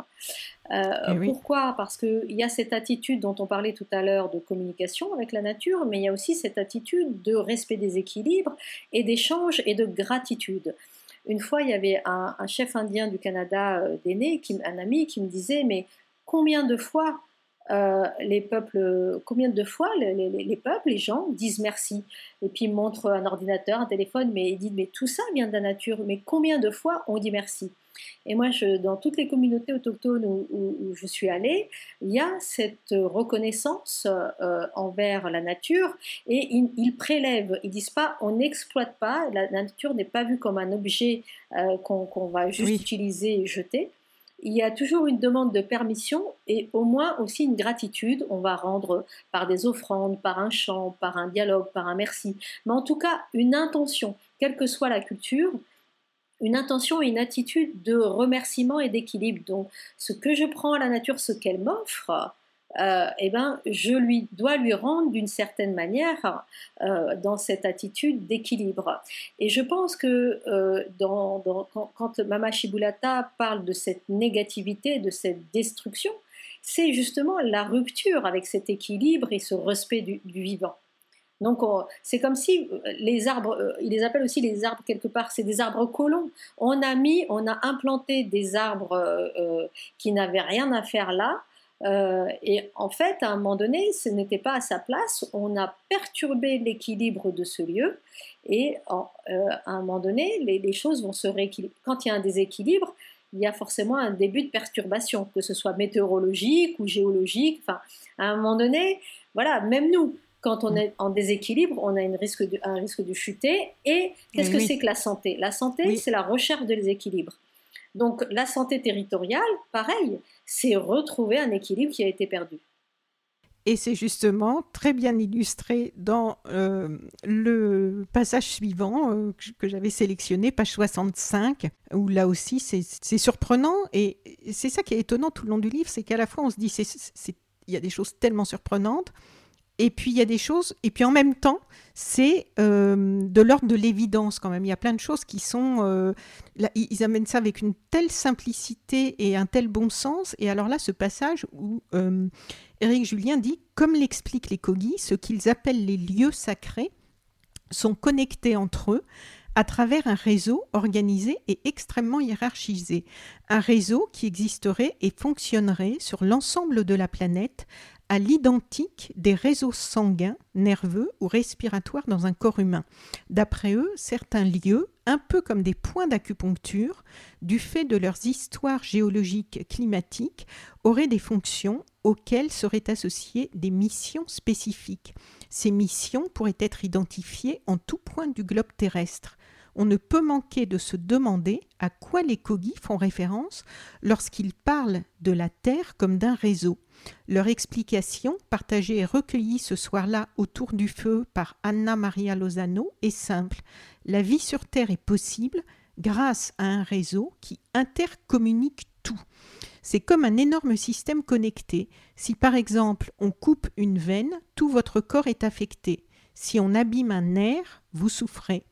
Euh, oui. Pourquoi ? Parce qu'il y a cette attitude dont on parlait tout à l'heure de communication avec la nature, mais il y a aussi cette attitude de respect des équilibres et d'échange et de gratitude. Une fois, il y avait un, un chef indien du Canada euh, d'aîné, qui, un ami, qui me disait « mais combien de fois euh, les peuples, combien de fois les, les, les peuples, les gens disent merci ?» Et puis il me montre un ordinateur, un téléphone, mais il dit « mais tout ça vient de la nature, mais combien de fois on dit merci ?» Et moi, je, dans toutes les communautés autochtones où, où, où je suis allée, il y a cette reconnaissance euh, envers la nature et ils, ils prélèvent, ils disent pas, on n'exploite pas, la nature n'est pas vue comme un objet euh, qu'on, qu'on va juste oui. utiliser et jeter. Il y a toujours une demande de permission et au moins aussi une gratitude. On va rendre par des offrandes, par un chant, par un dialogue, par un merci. Mais en tout cas, une intention, quelle que soit la culture, une intention et une attitude de remerciement et d'équilibre. Donc, ce que je prends à la nature, ce qu'elle m'offre, euh, eh ben, je lui dois lui rendre d'une certaine manière euh, dans cette attitude d'équilibre. Et je pense que euh, dans, dans, quand, quand Mama Shibulata parle de cette négativité, de cette destruction, c'est justement la rupture avec cet équilibre et ce respect du, du vivant. Donc, on, c'est comme si les arbres, euh, ils les appellent aussi les arbres quelque part, c'est des arbres colons. On a mis, on a implanté des arbres euh, euh, qui n'avaient rien à faire là. Euh, et en fait, à un moment donné, ce n'était pas à sa place. On a perturbé l'équilibre de ce lieu. Et en, euh, à un moment donné, les, les choses vont se rééquilibrer. Quand il y a un déséquilibre, il y a forcément un début de perturbation, que ce soit météorologique ou géologique. Enfin, à un moment donné, voilà, même nous. Quand on est en déséquilibre, on a une risque de, un risque de chuter. Et qu'est-ce oui, que oui. c'est que la santé ? La santé, oui. c'est la recherche de l'équilibre. Donc, la santé territoriale, pareil, c'est retrouver un équilibre qui a été perdu. Et c'est justement très bien illustré dans euh, le passage suivant euh, que, que j'avais sélectionné, page soixante-cinq, où là aussi c'est, c'est surprenant. Et c'est ça qui est étonnant tout le long du livre, c'est qu'à la fois on se dit c'est, c'est, il y a des choses tellement surprenantes, et puis il y a des choses, et puis en même temps, c'est euh, de l'ordre de l'évidence quand même. Il y a plein de choses qui sont, euh, là, ils amènent ça avec une telle simplicité et un tel bon sens. Et alors là, ce passage où euh, Éric Julien dit, comme l'expliquent les Kogis, ce qu'ils appellent les lieux sacrés sont connectés entre eux à travers un réseau organisé et extrêmement hiérarchisé. Un réseau qui existerait et fonctionnerait sur l'ensemble de la planète à l'identique des réseaux sanguins, nerveux ou respiratoires dans un corps humain. D'après eux, certains lieux, un peu comme des points d'acupuncture, du fait de leurs histoires géologiques climatiques, auraient des fonctions auxquelles seraient associées des missions spécifiques. Ces missions pourraient être identifiées en tout point du globe terrestre. On ne peut manquer de se demander à quoi les Kogis font référence lorsqu'ils parlent de la Terre comme d'un réseau. Leur explication, partagée et recueillie ce soir-là autour du feu par Anna Maria Lozano, est simple. La vie sur Terre est possible grâce à un réseau qui intercommunique tout. C'est comme un énorme système connecté. Si par exemple on coupe une veine, tout votre corps est affecté. Si on abîme un nerf, vous souffrez.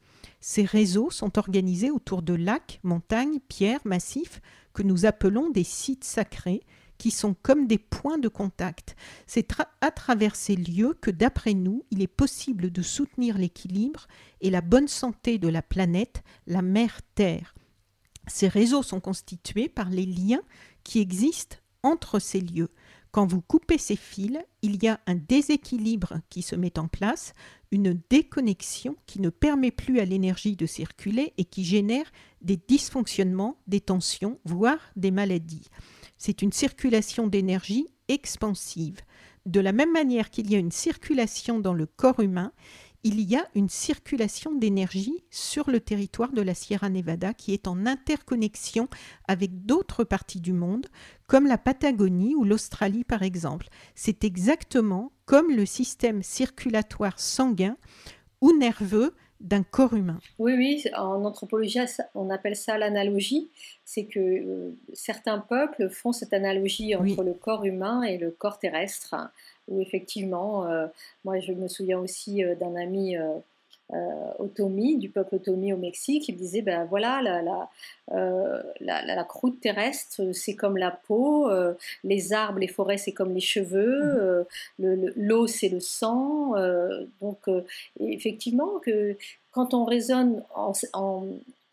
Ces réseaux sont organisés autour de lacs, montagnes, pierres, massifs que nous appelons des sites sacrés, qui sont comme des points de contact. C'est tra- à travers ces lieux que, d'après nous, il est possible de soutenir l'équilibre et la bonne santé de la planète, la mère Terre. Ces réseaux sont constitués par les liens qui existent entre ces lieux. Quand vous coupez ces fils, il y a un déséquilibre qui se met en place, une déconnexion qui ne permet plus à l'énergie de circuler et qui génère des dysfonctionnements, des tensions, voire des maladies. C'est une circulation d'énergie expansive. De la même manière qu'il y a une circulation dans le corps humain, il y a une circulation d'énergie sur le territoire de la Sierra Nevada qui est en interconnexion avec d'autres parties du monde, comme la Patagonie ou l'Australie par exemple. C'est exactement comme le système circulatoire sanguin ou nerveux d'un corps humain. Oui, oui, en anthropologie, on appelle ça l'analogie. C'est que euh, certains peuples font cette analogie entre oui. le corps humain et le corps terrestre, où effectivement, euh, moi je me souviens aussi euh, d'un ami euh, euh, Otomi, du peuple Otomi au Mexique, qui me disait, ben voilà, la, la, euh, la, la, la croûte terrestre, c'est comme la peau, euh, les arbres, les forêts, c'est comme les cheveux, euh, le, le, l'eau, c'est le sang. Euh, donc, euh, effectivement, que quand on raisonne en, en,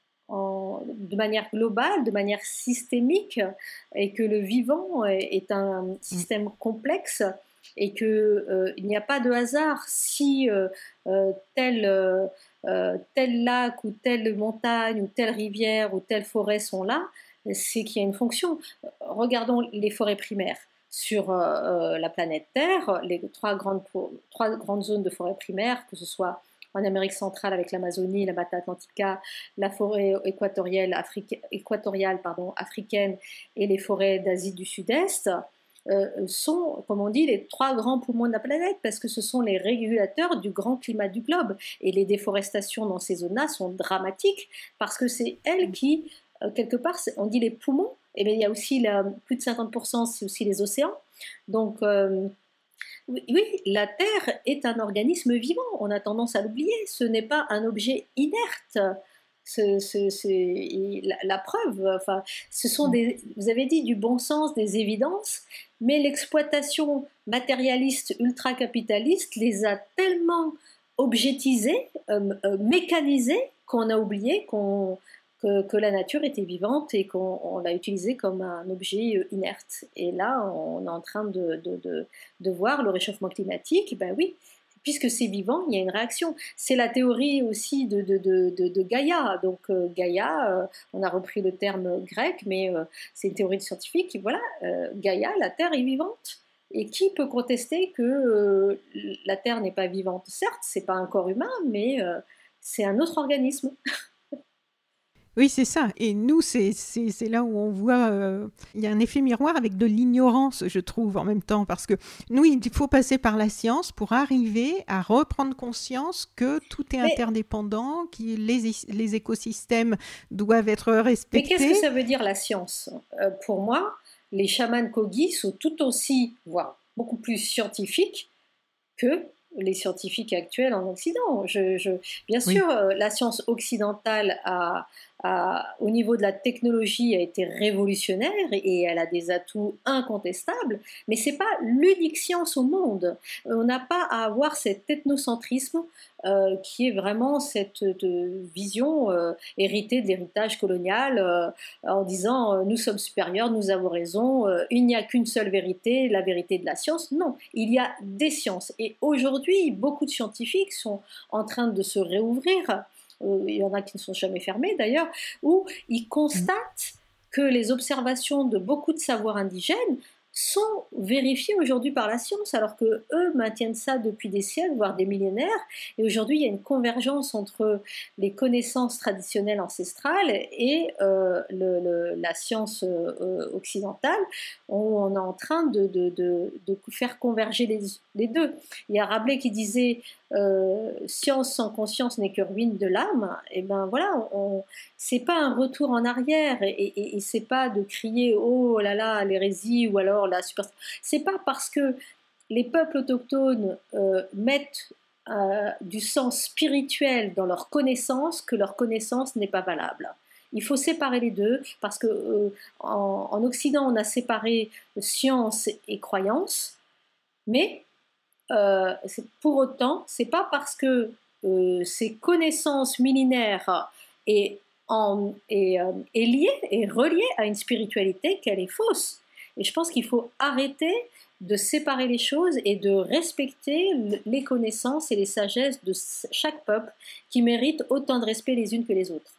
en, de manière globale, de manière systémique, et que le vivant est, est un système complexe, et qu'il euh, n'y a pas de hasard si euh, euh, tel, euh, tel lac ou telle montagne ou telle rivière ou telle forêt sont là, c'est qu'il y a une fonction. Regardons les forêts primaires sur euh, la planète Terre, les trois grandes, trois grandes zones de forêts primaires, que ce soit en Amérique centrale avec l'Amazonie, la Mata Atlantica, la forêt équatoriale, africa, équatoriale pardon, africaine et les forêts d'Asie du Sud-Est, Euh, sont, comme on dit, les trois grands poumons de la planète, parce que ce sont les régulateurs du grand climat du globe. Et les déforestations dans ces zones-là sont dramatiques, parce que c'est elles qui, euh, quelque part, on dit les poumons, et bien il y a aussi la, plus de cinquante pour cent, c'est aussi les océans. Donc, euh, oui, oui, la Terre est un organisme vivant, on a tendance à l'oublier, ce n'est pas un objet inerte. C'est, c'est, c'est la, la preuve, enfin, ce sont des, vous avez dit du bon sens, des évidences, mais l'exploitation matérialiste ultra-capitaliste les a tellement objetisées, euh, euh, mécanisées, qu'on a oublié qu'on, que, que la nature était vivante et qu'on on l'a utilisée comme un objet inerte. Et là, on est en train de, de, de, de voir le réchauffement climatique, ben oui, puisque c'est vivant, il y a une réaction. C'est la théorie aussi de, de, de, de, de Gaïa. Donc euh, Gaïa, euh, on a repris le terme grec, mais euh, c'est une théorie scientifique. Voilà, euh, Gaïa, la Terre est vivante. Et qui peut contester que euh, la Terre n'est pas vivante? Certes, c'est pas un corps humain, mais euh, c'est un autre organisme. Oui, c'est ça. Et nous, c'est, c'est, c'est là où on voit, euh, il y a un effet miroir avec de l'ignorance, je trouve, en même temps. Parce que nous, il faut passer par la science pour arriver à reprendre conscience que tout est mais, interdépendant, que les, les écosystèmes doivent être respectés. Mais qu'est-ce que ça veut dire, la science? euh, Pour moi, les chamans Kogi sont tout aussi, voire beaucoup plus scientifiques que les scientifiques actuels en Occident. Je, je, bien sûr, oui. euh, la science occidentale, a, a, au niveau de la technologie, a été révolutionnaire et elle a des atouts incontestables, mais ce n'est pas l'unique science au monde. On n'a pas à avoir cet ethnocentrisme euh, qui est vraiment cette de, vision euh, héritée de l'héritage colonial euh, en disant euh, « nous sommes supérieurs, nous avons raison, euh, il n'y a qu'une seule vérité, la vérité de la science ». Non, il y a des sciences. Et aujourd'hui, beaucoup de scientifiques sont en train de se réouvrir. Euh, il y en a qui ne sont jamais fermés d'ailleurs, où ils constatent que les observations de beaucoup de savoirs indigènes sont vérifiées aujourd'hui par la science, alors que eux maintiennent ça depuis des siècles, voire des millénaires. Et aujourd'hui, il y a une convergence entre les connaissances traditionnelles ancestrales et euh, le, le, la science euh, occidentale. On, on est en train de, de, de, de faire converger les, les deux. Il y a Rabelais qui disait euh, « Science sans conscience n'est que ruine de l'âme ». Et ben voilà, on, c'est pas un retour en arrière, et, et, et c'est pas de crier « Oh là là, l'hérésie » ou alors la super. C'est pas parce que les peuples autochtones euh, mettent euh, du sens spirituel dans leur connaissance que leur connaissance n'est pas valable. Il faut séparer les deux parce que euh, en, en Occident on a séparé science et croyance, mais euh, c'est, pour autant c'est pas parce que euh, ces connaissances millénaires et En, est, euh, est liée, est reliée à une spiritualité qu'elle est fausse. Et je pense qu'il faut arrêter de séparer les choses et de respecter les connaissances et les sagesses de chaque peuple qui méritent autant de respect les unes que les autres.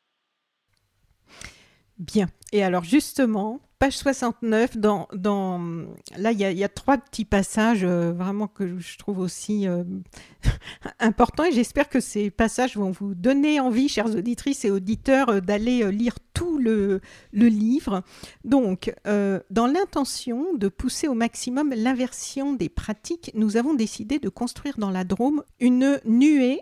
Bien. Et alors justement, page soixante-neuf, dans, dans, là il y, y a trois petits passages euh, vraiment que je trouve aussi euh, importants et j'espère que ces passages vont vous donner envie, chères auditrices et auditeurs, euh, d'aller euh, lire tout le, le livre. Donc, euh, dans l'intention de pousser au maximum l'inversion des pratiques, nous avons décidé de construire dans la Drôme une nuée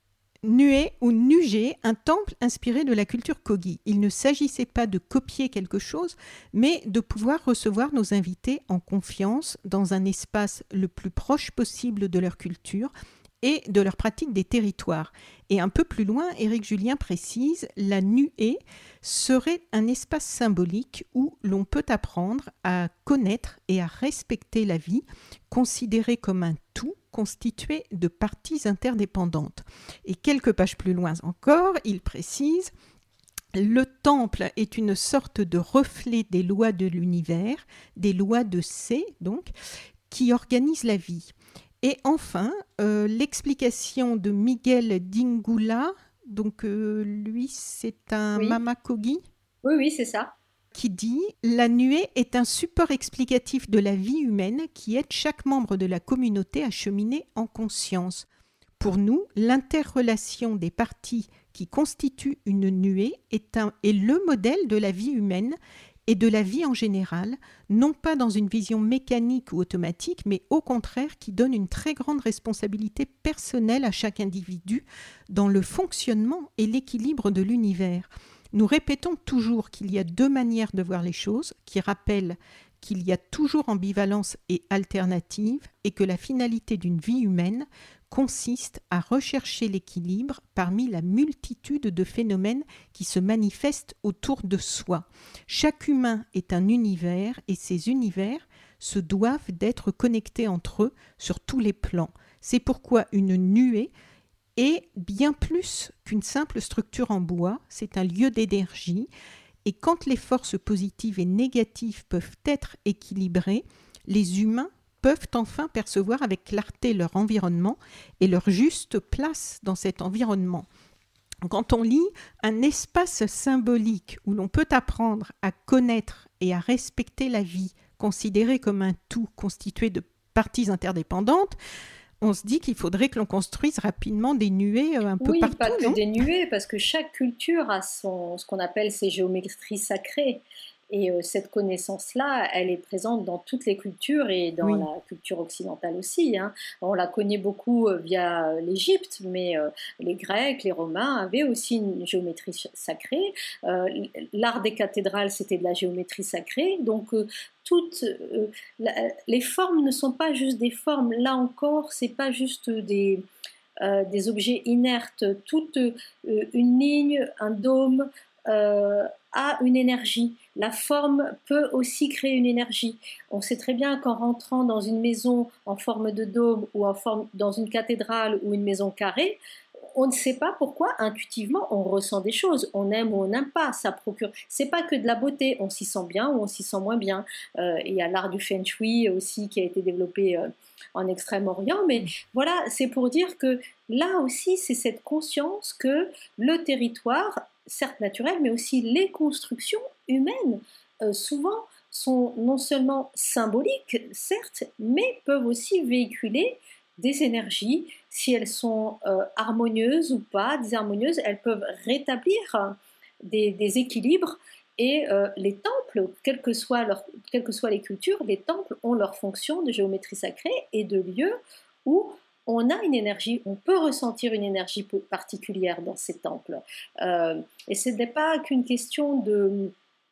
Nuée ou Nugé, un temple inspiré de la culture Kogi. Il ne s'agissait pas de copier quelque chose, mais de pouvoir recevoir nos invités en confiance dans un espace le plus proche possible de leur culture et de leur pratique des territoires. Et un peu plus loin, Éric Julien précise, la nuée serait un espace symbolique où l'on peut apprendre à connaître et à respecter la vie, considérée comme un tout constitué de parties interdépendantes. Et quelques pages plus loin encore, il précise « Le temple est une sorte de reflet des lois de l'univers, des lois de C, donc, qui organisent la vie. » Et enfin, euh, l'explication de Miguel Dingula, donc euh, lui c'est un Oui. Mama Kogi. Oui, oui, c'est ça. Qui dit « La nuée est un support explicatif de la vie humaine qui aide chaque membre de la communauté à cheminer en conscience. Pour nous, l'interrelation des parties qui constituent une nuée est, un, est le modèle de la vie humaine et de la vie en général, non pas dans une vision mécanique ou automatique, mais au contraire qui donne une très grande responsabilité personnelle à chaque individu dans le fonctionnement et l'équilibre de l'univers. Nous répétons toujours qu'il y a deux manières de voir les choses, qui rappellent qu'il y a toujours ambivalence et alternative, et que la finalité d'une vie humaine consiste à rechercher l'équilibre parmi la multitude de phénomènes qui se manifestent autour de soi. Chaque humain est un univers et ces univers se doivent d'être connectés entre eux sur tous les plans. C'est pourquoi une nuée est bien plus qu'une simple structure en bois, c'est un lieu d'énergie et quand les forces positives et négatives peuvent être équilibrées, les humains peuvent enfin percevoir avec clarté leur environnement et leur juste place dans cet environnement. Quand on lit un espace symbolique où l'on peut apprendre à connaître et à respecter la vie, considérée comme un tout constitué de parties interdépendantes, on se dit qu'il faudrait que l'on construise rapidement des nuées un peu oui, partout. Oui, pas que non des nuées, parce que chaque culture a son, ce qu'on appelle ses géométries sacrées. Et euh, cette connaissance-là, elle est présente dans toutes les cultures et dans oui. la culture occidentale aussi. Hein. On la connaît beaucoup euh, via l'Égypte, mais euh, les Grecs, les Romains avaient aussi une géométrie sacrée. Euh, l'art des cathédrales, c'était de la géométrie sacrée. Donc, euh, toutes euh, la, les formes ne sont pas juste des formes. Là encore, c'est pas juste des, euh, des objets inertes. Toute euh, une ligne, un dôme, euh, a une énergie. La forme peut aussi créer une énergie. On sait très bien qu'en rentrant dans une maison en forme de dôme ou en forme, dans une cathédrale ou une maison carrée, on ne sait pas pourquoi, intuitivement, on ressent des choses. On aime ou on n'aime pas, ça procure. C'est pas que de la beauté, on s'y sent bien ou on s'y sent moins bien. Euh, il y a l'art du Feng Shui aussi qui a été développé euh, en Extrême-Orient, mais voilà, c'est pour dire que là aussi, c'est cette conscience que le territoire, certes naturel, mais aussi les constructions humaines, euh, souvent sont non seulement symboliques, certes, mais peuvent aussi véhiculer des énergies, si elles sont euh, harmonieuses ou pas, désharmonieuses, elles peuvent rétablir des, des équilibres. Et euh, les temples, quelles que soient leur, quelles que soient les cultures, les temples ont leur fonction de géométrie sacrée et de lieu où on a une énergie, on peut ressentir une énergie particulière dans ces temples. Euh, et ce n'est pas qu'une question de,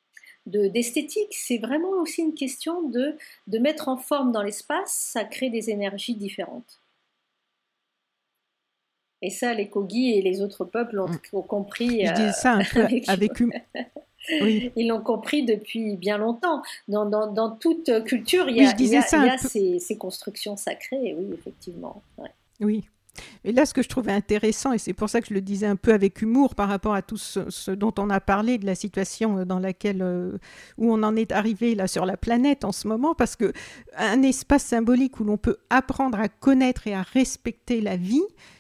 de, d'esthétique, c'est vraiment aussi une question de, de mettre en forme dans l'espace, ça crée des énergies différentes. Et ça, les Kogi et les autres peuples ont, ont compris. Je dis ça un peu avec, avec hum... oui. Ils l'ont compris depuis bien longtemps. Dans, dans, dans toute culture, il y oui, a, je disais il y a, ça il y a peu... ces, ces constructions sacrées, oui, effectivement. Ouais. Oui. Et là, ce que je trouvais intéressant, et c'est pour ça que je le disais un peu avec humour par rapport à tout ce, ce dont on a parlé, de la situation dans laquelle, euh, où on en est arrivé là sur la planète en ce moment, parce qu'un espace symbolique où l'on peut apprendre à connaître et à respecter la vie,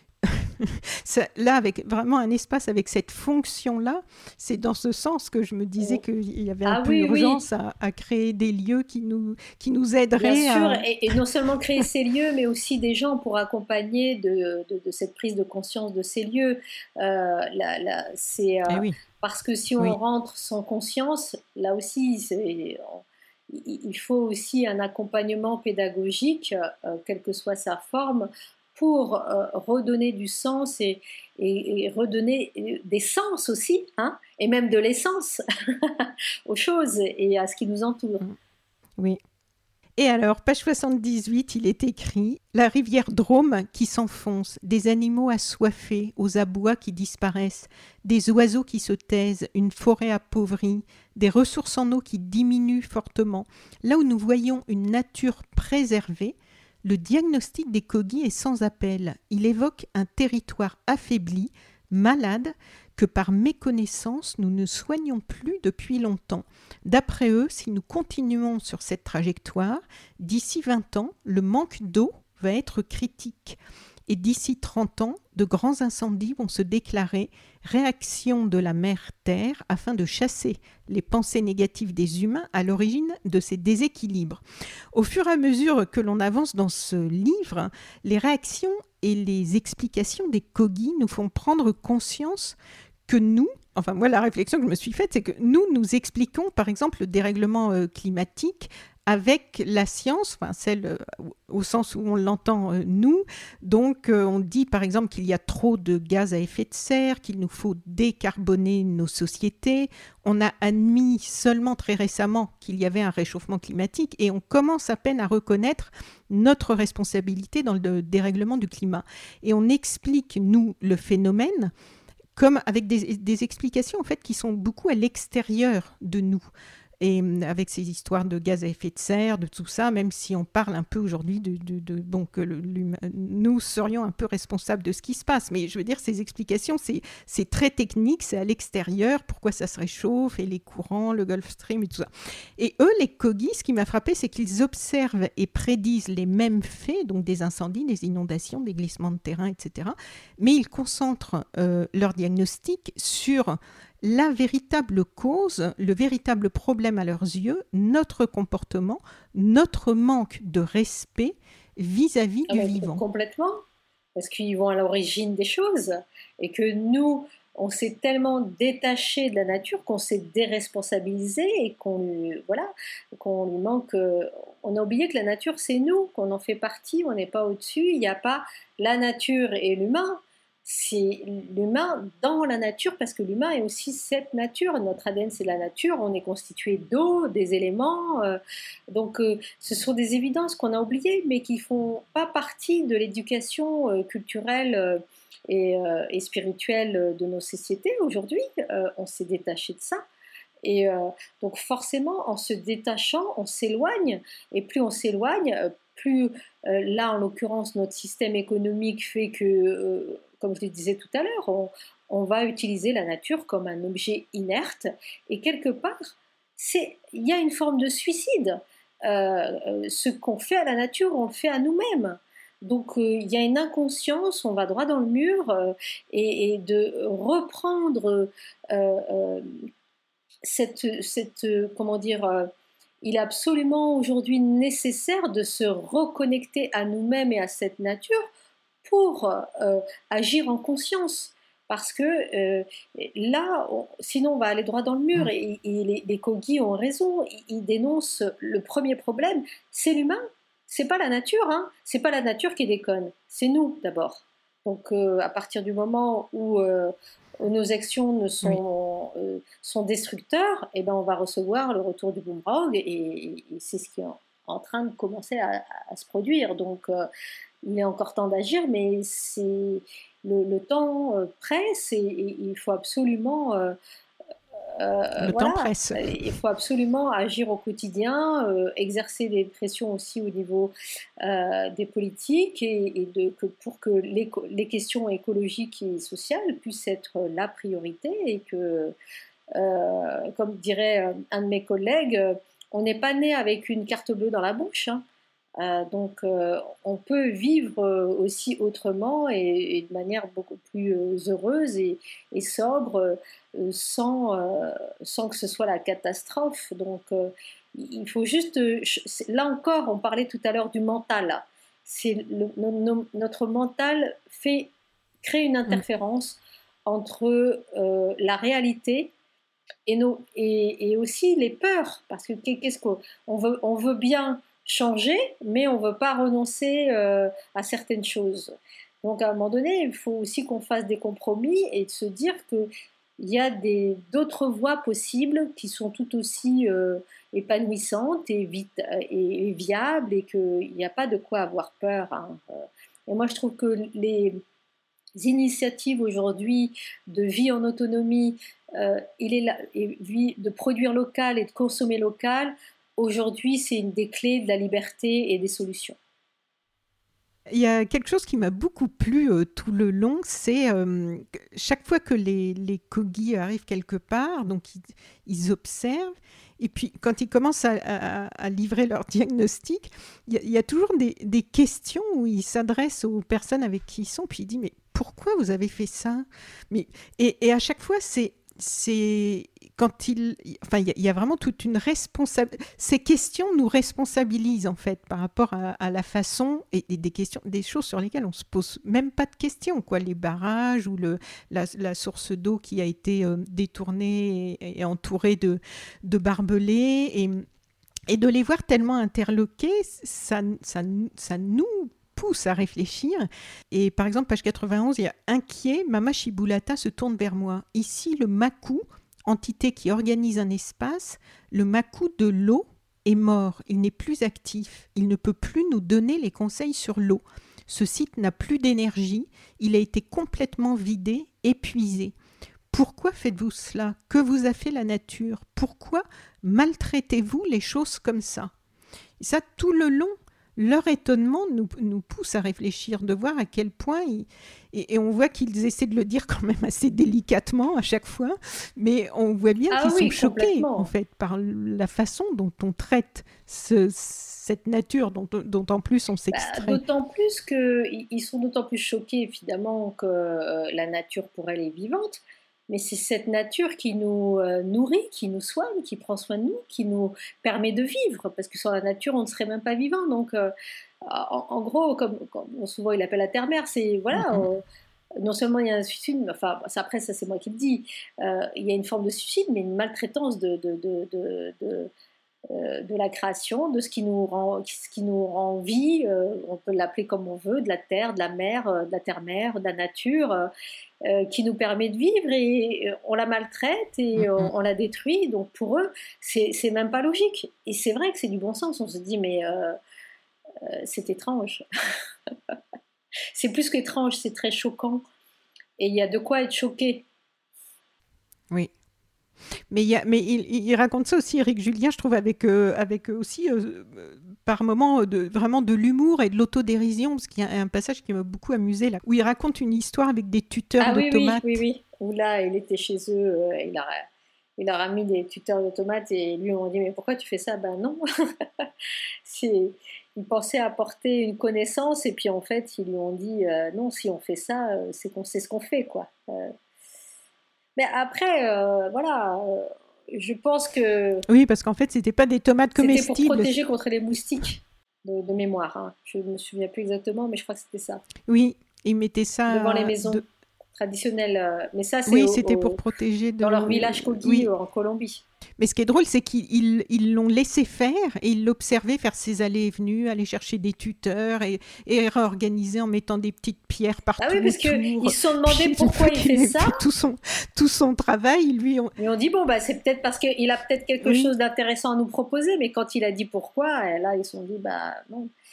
là, avec vraiment un espace avec cette fonction-là, c'est dans ce sens que je me disais qu'il y avait un ah, peu oui, urgence oui. à, à créer des lieux qui nous, qui nous aideraient. Bien sûr, à... et, et non seulement créer ces lieux, mais aussi des gens pour accompagner de, de, de cette prise de conscience de ces lieux. Euh, là, là, c'est, euh, eh oui. Parce que si on oui. rentre sans conscience, là aussi, c'est, on, il faut aussi un accompagnement pédagogique, euh, quelle que soit sa forme, pour euh, redonner du sens et, et, et redonner des sens aussi, hein, et même de l'essence aux choses et à ce qui nous entoure. Oui. Et alors, page soixante-dix-huit, il est écrit « La rivière Drôme qui s'enfonce, des animaux assoiffés, aux abois qui disparaissent, des oiseaux qui se taisent, une forêt appauvrie, des ressources en eau qui diminuent fortement. Là où nous voyons une nature préservée, le diagnostic des Kogi est sans appel. Il évoque un territoire affaibli, malade, que par méconnaissance, nous ne soignons plus depuis longtemps. D'après eux, si nous continuons sur cette trajectoire, d'ici vingt ans, le manque d'eau va être critique. Et d'ici trente ans, de grands incendies vont se déclarer, réaction de la mer-terre afin de chasser les pensées négatives des humains à l'origine de ces déséquilibres. Au fur et à mesure que l'on avance dans ce livre, les réactions et les explications des Kogi nous font prendre conscience que nous, enfin moi la réflexion que je me suis faite, c'est que nous, nous expliquons par exemple le dérèglement euh, climatique avec la science, enfin celle euh, au sens où on l'entend euh, nous. Donc euh, on dit par exemple qu'il y a trop de gaz à effet de serre, qu'il nous faut décarboner nos sociétés. On a admis seulement très récemment qu'il y avait un réchauffement climatique et on commence à peine à reconnaître notre responsabilité dans le dérèglement du climat. Et on explique, nous, le phénomène comme avec des, des explications en fait qui sont beaucoup à l'extérieur de nous. Et avec ces histoires de gaz à effet de serre, de tout ça, même si on parle un peu aujourd'hui de, de, de bon, que le, nous serions un peu responsables de ce qui se passe. Mais je veux dire, ces explications, c'est, c'est très technique, c'est à l'extérieur, pourquoi ça se réchauffe, et les courants, le Gulf Stream et tout ça. Et eux, les Kogi, ce qui m'a frappé, c'est qu'ils observent et prédisent les mêmes faits, donc des incendies, des inondations, des glissements de terrain, et cetera. Mais ils concentrent euh, leur diagnostic sur la véritable cause, le véritable problème à leurs yeux, notre comportement, notre manque de respect vis-à-vis ah du ben, vivant. Complètement, parce qu'ils vont à l'origine des choses et que nous, on s'est tellement détaché de la nature qu'on s'est déresponsabilisé et qu'on lui, voilà, qu'on lui manque. On a oublié que la nature, c'est nous, qu'on en fait partie, on n'est pas au-dessus. Il n'y a pas la nature et l'humain. C'est l'humain dans la nature, parce que l'humain est aussi cette nature. Notre A D N, c'est la nature. On est constitué d'eau, des éléments. Euh, donc, euh, ce sont des évidences qu'on a oubliées, mais qui ne font pas partie de l'éducation euh, culturelle euh, et, euh, et spirituelle de nos sociétés aujourd'hui. Euh, on s'est détaché de ça. Et euh, donc, forcément, en se détachant, on s'éloigne. Et plus on s'éloigne, plus, euh, là, en l'occurrence, notre système économique fait que... Euh, comme je le disais tout à l'heure, on, on va utiliser la nature comme un objet inerte et quelque part, c'est, il y a une forme de suicide. Euh, ce qu'on fait à la nature, on le fait à nous-mêmes. Donc euh, il y a une inconscience, on va droit dans le mur euh, et, et de reprendre euh, euh, cette, cette, comment dire, euh, il est absolument aujourd'hui nécessaire de se reconnecter à nous-mêmes et à cette nature pour euh, agir en conscience, parce que euh, là, on, sinon on va aller droit dans le mur, et, et les, les Kogi ont raison, ils, ils dénoncent le premier problème, c'est l'humain, c'est pas la nature, hein, c'est pas la nature qui déconne, c'est nous d'abord. Donc euh, à partir du moment où euh, nos actions ne sont, oui. euh, sont destructeurs, eh ben on va recevoir le retour du boomerang, et, et, et c'est ce qui est en, en train de commencer à, à se produire. Donc euh, il est encore temps d'agir, mais c'est, le, le temps euh, presse et, et il faut absolument... Euh, Euh, le voilà, temps presse. Il faut absolument agir au quotidien, euh, exercer des pressions aussi au niveau euh, des politiques et, et de, que pour que les, les questions écologiques et sociales puissent être la priorité et que, euh, comme dirait un de mes collègues, on n'est pas né avec une carte bleue dans la bouche. Hein. Euh, donc euh, on peut vivre aussi autrement et, et de manière beaucoup plus euh, heureuse et, et sobre euh, sans, euh, sans que ce soit la catastrophe. Donc euh, il faut juste, là encore on parlait tout à l'heure du mental, c'est le, no, notre mental fait, crée une interférence mmh. entre euh, la réalité et, nos, et, et aussi les peurs, parce que qu'est-ce qu'on on veut, on veut bien changer, mais on ne veut pas renoncer euh, à certaines choses. Donc à un moment donné, il faut aussi qu'on fasse des compromis et de se dire qu'il y a des, d'autres voies possibles qui sont tout aussi euh, épanouissantes et, vite, et, et viables et qu'il n'y a pas de quoi avoir peur. Hein. Et moi, je trouve que les initiatives aujourd'hui de vie en autonomie, euh, il est là, et vie de produire local et de consommer local, aujourd'hui, c'est une des clés de la liberté et des solutions. Il y a quelque chose qui m'a beaucoup plu euh, tout le long, c'est euh, chaque fois que les, les Kogi arrivent quelque part, donc ils, ils observent, et puis quand ils commencent à, à, à livrer leur diagnostic, il y a, il y a toujours des, des questions où ils s'adressent aux personnes avec qui ils sont, puis ils disent « mais pourquoi vous avez fait ça ?» mais, et, et à chaque fois, c'est... c'est quand il, enfin, il y, y a vraiment toute une responsabilité. Ces questions nous responsabilisent en fait par rapport à, à la façon et, et des questions, des choses sur lesquelles on se pose même pas de questions, quoi. Les barrages ou le la, la source d'eau qui a été euh, détournée et, et entourée de de barbelés et et de les voir tellement interloqués, ça ça ça nous pousse à réfléchir. Et par exemple, page quatre-vingt-onze, il y a « Inquiet, Mama Shibulata se tourne vers moi. Ici, le Maku, entité qui organise un espace, le Maku de l'eau est mort. Il n'est plus actif. Il ne peut plus nous donner les conseils sur l'eau. Ce site n'a plus d'énergie. Il a été complètement vidé, épuisé. Pourquoi faites-vous cela ? Que vous a fait la nature ? Pourquoi maltraitez-vous les choses comme ça ?» Et ça, tout le long, leur étonnement nous, nous pousse à réfléchir, de voir à quel point, ils, et, et on voit qu'ils essaient de le dire quand même assez délicatement à chaque fois, mais on voit bien ah qu'ils oui, sont choqués en fait par la façon dont on traite ce, cette nature dont, dont en plus on s'extrait. Bah, d'autant plus qu'ils sont d'autant plus choqués évidemment que euh, la nature pour elle est vivante. Mais c'est cette nature qui nous euh, nourrit, qui nous soigne, qui prend soin de nous, qui nous permet de vivre. Parce que sans la nature, on ne serait même pas vivant. Donc, euh, en, en gros, comme, comme souvent il appelle la terre-mère, c'est voilà. Mm-hmm. euh, non seulement il y a un suicide, enfin ça, après ça c'est moi qui le dis. Euh, il y a une forme de suicide, mais une maltraitance de de de, de, de euh, de la création, de ce qui nous rend, ce qui nous rend vie, euh, on peut l'appeler comme on veut, de la terre, de la mer, euh, de la terre-mère, de la nature, euh, qui nous permet de vivre et on la maltraite et mm-hmm. on, on la détruit. Donc pour eux, c'est, c'est même pas logique. Et c'est vrai que c'est du bon sens. On se dit, mais euh, euh, c'est étrange. C'est plus qu'étrange, c'est très choquant. Et il y a de quoi être choqué. Oui. Mais, y a, mais il, il raconte ça aussi, Éric Julien, je trouve, avec, euh, avec aussi, euh, par moments, de, vraiment de l'humour et de l'autodérision, parce qu'il y a un passage qui m'a beaucoup amusé, là, où il raconte une histoire avec des tuteurs ah, de oui, tomates. Oui, oui, oui. Où là, il était chez eux, euh, il, a, il leur a mis des tuteurs de tomates et lui, on dit, mais pourquoi tu fais ça ? Ben non. c'est, il pensait apporter une connaissance et puis en fait, ils lui ont dit, euh, non, si on fait ça, euh, c'est qu'on sait ce qu'on fait, quoi. Euh, Mais après, euh, voilà, euh, je pense que... Oui, parce qu'en fait, c'était pas des tomates comestibles. C'était pour protéger contre les moustiques, de, de mémoire. Hein. Je ne me souviens plus exactement, mais je crois que c'était ça. Oui, ils mettaient ça... Devant les maisons de... traditionnelles. Mais ça, c'est oui, au, c'était au, pour protéger... De... dans leur village Kogi, oui. En Colombie. Mais ce qui est drôle, c'est qu'ils ils, ils l'ont laissé faire et ils l'observaient faire ses allées et venues, aller chercher des tuteurs et, et réorganiser en mettant des petites pierres partout. Ah oui, parce qu'ils se sont demandé pourquoi il fait ça. Tout son, tout son travail, lui... On... Et on dit, bon, bah, c'est peut-être parce qu'il a peut-être quelque oui. chose d'intéressant à nous proposer, mais quand il a dit pourquoi, là, ils se sont dit, bah non.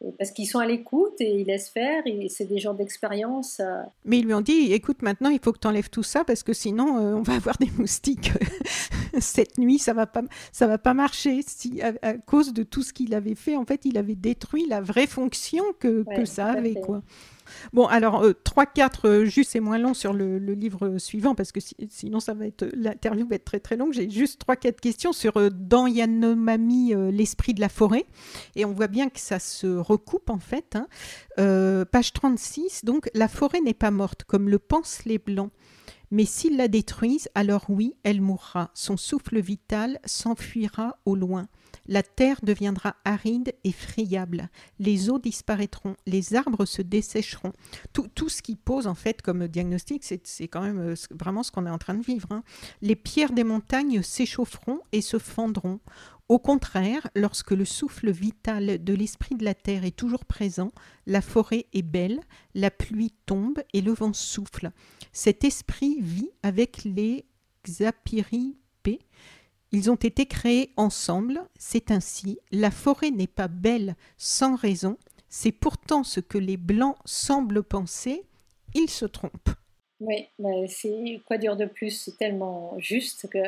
parce qu'ils sont à l'écoute et ils laissent faire, et c'est des gens d'expérience. euh. Mais ils lui ont dit, écoute, maintenant, il faut que tu enlèves tout ça parce que sinon, euh, on va avoir des moustiques cette nuit, ça va pas, ça va pas marcher. Si, à, à cause de tout ce qu'il avait fait, en fait, il avait détruit la vraie fonction que, Ouais, que ça tout à avait, fait. quoi. Bon, alors, euh, trois quatre, euh, juste, c'est moins long sur le, le livre suivant, parce que si- sinon, ça va être, l'interview va être très très longue. J'ai juste trois quatre questions sur euh, dans Yanomami, euh, l'esprit de la forêt. Et on voit bien que ça se recoupe, en fait. Hein. Euh, page trente-six, donc, la forêt n'est pas morte, comme le pensent les Blancs. Mais s'ils la détruisent, alors oui, elle mourra. Son souffle vital s'enfuira au loin. La terre deviendra aride et friable. Les eaux disparaîtront. Les arbres se dessécheront. Tout, tout ce qui pose en fait comme diagnostic, c'est, c'est quand même euh, vraiment ce qu'on est en train de vivre. Hein. Les pierres des montagnes s'échaufferont et se fendront. Au contraire, lorsque le souffle vital de l'esprit de la terre est toujours présent, la forêt est belle, la pluie tombe et le vent souffle. Cet esprit vit avec les Xapiripés. Ils ont été créés ensemble, c'est ainsi. La forêt n'est pas belle sans raison, c'est pourtant ce que les Blancs semblent penser, ils se trompent. Oui, mais c'est quoi dire de plus? C'est tellement juste que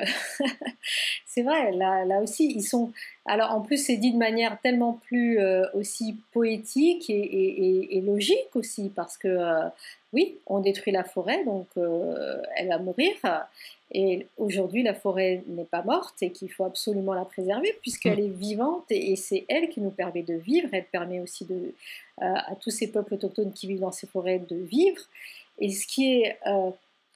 c'est vrai. Là, là aussi, ils sont. Alors, en plus, c'est dit de manière tellement plus euh, aussi poétique et, et- et- et logique aussi, parce que euh, oui, on détruit la forêt, donc euh, elle va mourir. Et aujourd'hui, la forêt n'est pas morte et qu'il faut absolument la préserver Mm. puisqu'elle est vivante et, et c'est elle qui nous permet de vivre. Elle permet aussi de, euh, à tous ces peuples autochtones qui vivent dans ces forêts de vivre. Et ce qui est euh,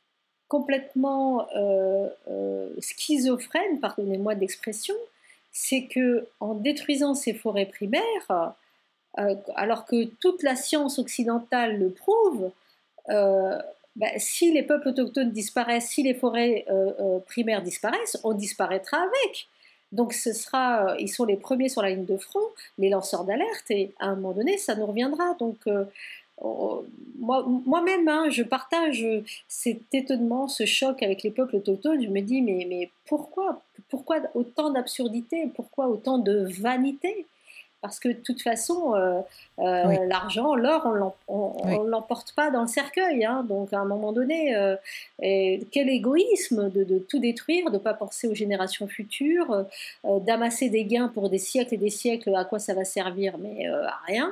complètement euh, euh, schizophrène, pardonnez-moi de l'expression, c'est que en détruisant ces forêts primaires, euh, alors que toute la science occidentale le prouve, euh, ben, si les peuples autochtones disparaissent, si les forêts euh, euh, primaires disparaissent, on disparaîtra avec. Donc ce sera, euh, ils sont les premiers sur la ligne de front, les lanceurs d'alerte, et à un moment donné, ça nous reviendra. Donc euh, oh, moi, moi-même, hein, je partage cet étonnement, ce choc avec les peuples autochtones. Je me dis, mais, mais pourquoi, pourquoi autant d'absurdité? Pourquoi autant de vanité? Parce que de toute façon, euh, Oui, euh, l'argent, l'or, on l'em- oui. ne l'emporte pas dans le cercueil. Hein. Donc à un moment donné, euh, et quel égoïsme de, de tout détruire, de ne pas penser aux générations futures, euh, d'amasser des gains pour des siècles et des siècles, à quoi ça va servir? Mais euh, à rien.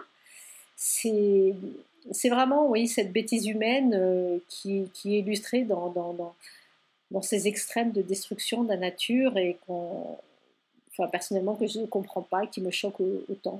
C'est, c'est vraiment, oui, cette bêtise humaine euh, qui, qui est illustrée dans, dans, dans, dans ces extrêmes de destruction de la nature et qu'on, enfin, personnellement, que je ne comprends pas et qui me choque autant.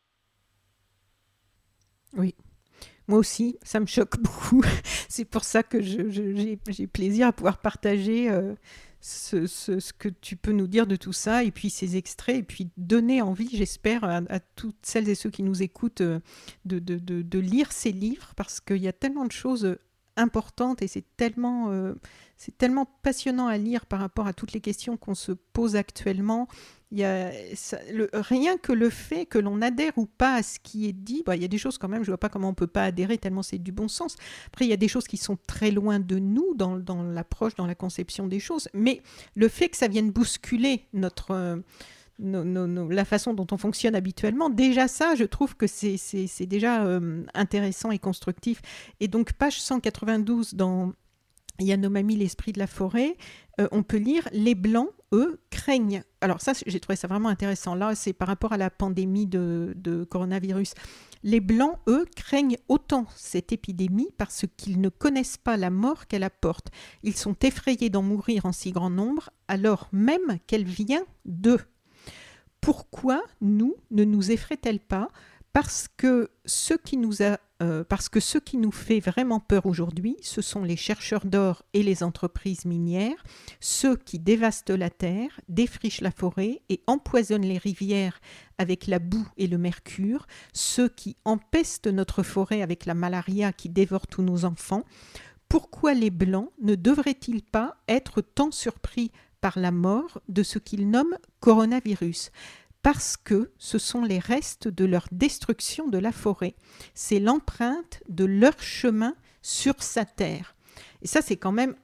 Oui. Moi aussi, ça me choque beaucoup. C'est pour ça que je, je- j'ai, j'ai plaisir à pouvoir partager euh, ce, ce- ce que tu peux nous dire de tout ça, et puis ces extraits, et puis donner envie, j'espère, à, à toutes celles et ceux qui nous écoutent euh, de, de- de- de lire ces livres, parce qu'il y a tellement de choses euh, importantes, et c'est tellement, euh, c'est tellement passionnant à lire par rapport à toutes les questions qu'on se pose actuellement. Il y a, ça- le- rien que le fait que l'on adhère ou pas à ce qui est dit, bah, il y a des choses quand même, je vois pas comment on peut pas adhérer tellement c'est du bon sens. Après, il y a des choses qui sont très loin de nous dans, dans l'approche, dans la conception des choses, mais le fait que ça vienne bousculer notre, euh, nos- nos- nos- la façon dont on fonctionne habituellement, déjà ça, je trouve que c'est, c'est, c'est déjà euh, intéressant et constructif. Et donc, page cent quatre-vingt-douze dans Yanomami, l'esprit de la forêt, euh, on peut lire « Les Blancs, eux, craignent ». Alors ça, j'ai trouvé ça vraiment intéressant. Là, c'est par rapport à la pandémie de, de coronavirus. Les Blancs, eux, craignent autant cette épidémie parce qu'ils ne connaissent pas la mort qu'elle apporte. Ils sont effrayés d'en mourir en si grand nombre, alors même qu'elle vient d'eux. Pourquoi nous ne nous effraie-t-elle pas? Parce que ce qui nous a, euh, parce que ce qui nous fait vraiment peur aujourd'hui, ce sont les chercheurs d'or et les entreprises minières, ceux qui dévastent la terre, défrichent la forêt et empoisonnent les rivières avec la boue et le mercure, ceux qui empestent notre forêt avec la malaria qui dévore tous nos enfants. Pourquoi les Blancs ne devraient-ils pas être tant surpris par la mort de ce qu'ils nomment coronavirus? Parce que ce sont les restes de leur destruction de la forêt. C'est l'empreinte de leur chemin sur sa terre. Et ça, c'est quand même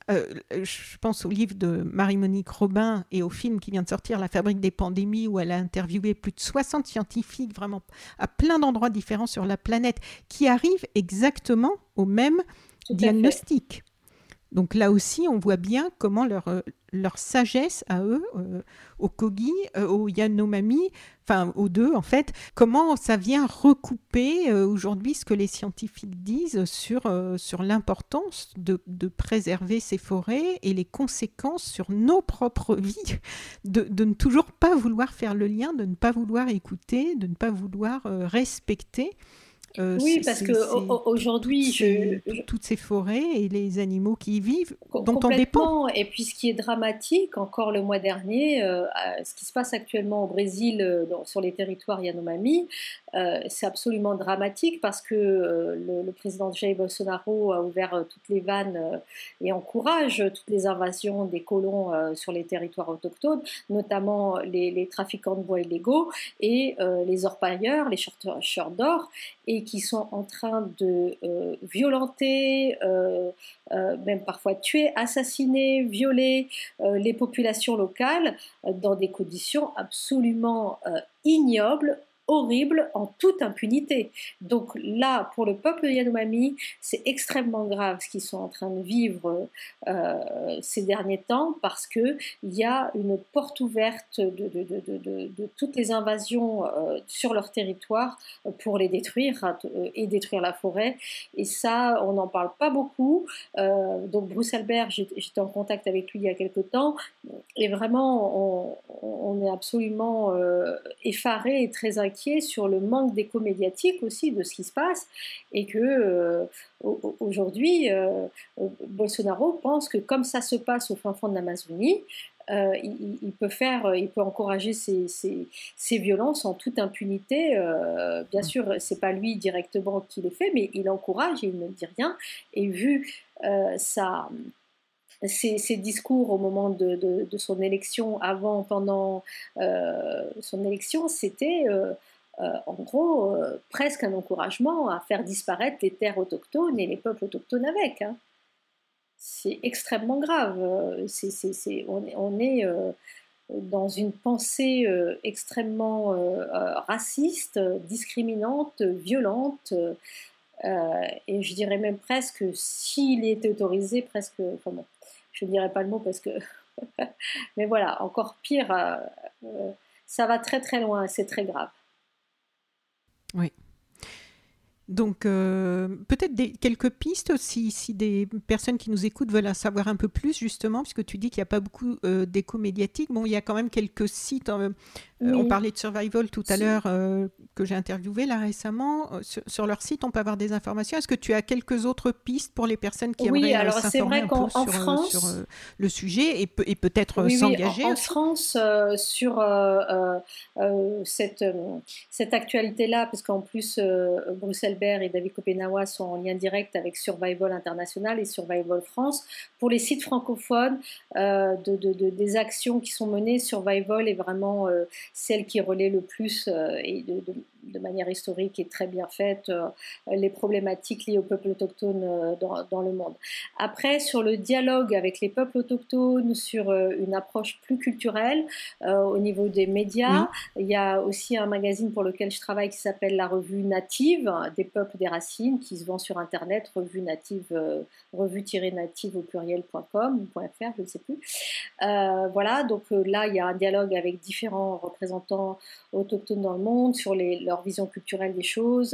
Euh, je pense au livre de Marie-Monique Robin et au film qui vient de sortir, La fabrique des pandémies, où elle a interviewé plus de soixante scientifiques, vraiment à plein d'endroits différents sur la planète, qui arrivent exactement au même Tout diagnostic. Donc là aussi, on voit bien comment leur, euh, leur sagesse à eux, euh, aux Kogi, euh, aux Yanomami, enfin aux deux en fait, comment ça vient recouper euh, aujourd'hui ce que les scientifiques disent sur, euh, sur l'importance de, de préserver ces forêts et les conséquences sur nos propres vies, de, de ne toujours pas vouloir faire le lien, de ne pas vouloir écouter, de ne pas vouloir euh, respecter. Euh, Oui, c'est, parce c'est, que c'est au- aujourd'hui, toutes ces, je, je- toutes ces forêts et les animaux qui y vivent, Co- dont on dépend. Complètement. Et puis ce qui est dramatique, encore le mois dernier, euh, à- ce qui se passe actuellement au Brésil, euh, dans- sur les territoires Yanomami, euh, c'est absolument dramatique parce que euh, le, le président Jair Bolsonaro a ouvert euh, toutes les vannes euh, et encourage toutes les invasions des colons euh, sur les territoires autochtones, notamment les, les trafiquants de bois illégaux et euh, les orpailleurs, les chercheurs d'or, et qui sont en train de euh, violenter, euh, euh, même parfois tuer, assassiner, violer euh, les populations locales euh, dans des conditions absolument euh, ignobles, horribles, en toute impunité. Donc là, pour le peuple Yanomami, c'est extrêmement grave ce qu'ils sont en train de vivre euh, ces derniers temps, parce qu'il y a une porte ouverte de, de, de, de, de, de toutes les invasions euh, sur leur territoire pour les détruire euh, et détruire la forêt. Et ça, on n'en parle pas beaucoup. Euh, donc Bruce Albert, j'étais en contact avec lui il y a quelque temps, et vraiment, on, on est absolument euh, effaré et très inquiet sur le manque d'écho médiatique aussi de ce qui se passe, et que euh, aujourd'hui, euh, Bolsonaro pense que comme ça se passe au fin fond de l'Amazonie, euh, il, il peut faire, il peut encourager ces, ces, ces violences en toute impunité. Euh, bien sûr, c'est pas lui directement qui les fait, mais il encourage et il ne dit rien. Et vu euh, sa Ses, ses discours au moment de, de, de son élection, avant, pendant euh, son élection, c'était euh, euh, en gros euh, presque un encouragement à faire disparaître les terres autochtones et les peuples autochtones avec. Hein. C'est extrêmement grave. C'est, c'est, c'est, on est, on est euh, dans une pensée euh, extrêmement euh, raciste, discriminante, violente. Euh, et je dirais même presque, s'il était autorisé, presque, comment, je ne dirais pas le mot parce que, mais voilà, encore pire, euh, euh, ça va très très loin, c'est très grave. Oui. Donc, euh, peut-être des, quelques pistes si, si des personnes qui nous écoutent veulent en savoir un peu plus, justement, puisque tu dis qu'il n'y a pas beaucoup euh, d'écho médiatique. Bon, il y a quand même quelques sites. Euh, oui. On parlait de Survival tout à si. l'heure, euh, que j'ai interviewé là récemment. Euh, sur, sur leur site, on peut avoir des informations. Est-ce que tu as quelques autres pistes pour les personnes qui oui, aimeraient alors euh, s'informer c'est vrai qu'en, un peu en sur, France, sur euh, le sujet et, pe- et peut-être oui, s'engager oui, en, en aussi. France, euh, sur euh, euh, cette, euh, cette actualité-là, parce qu'en plus, euh, Bruce Albert et David Kopenawa sont en lien direct avec Survival International et Survival France. Pour les sites francophones, euh, de, de, de, des actions qui sont menées, Survival est vraiment euh, celle qui relaie le plus euh, et de, de, de manière historique et très bien faite euh, les problématiques liées aux peuples autochtones euh, dans, dans le monde. Après, sur le dialogue avec les peuples autochtones, sur euh, une approche plus culturelle euh, au niveau des médias, oui. Il y a aussi un magazine pour lequel je travaille qui s'appelle la Revue Native, des peuples des racines, qui se vend sur Internet, revue native, euh, revue-native au pluriel point com ou .fr, je ne sais plus. Euh, voilà, donc euh, là, il y a un dialogue avec différents représentants autochtones dans le monde sur les, leur vision culturelle des choses.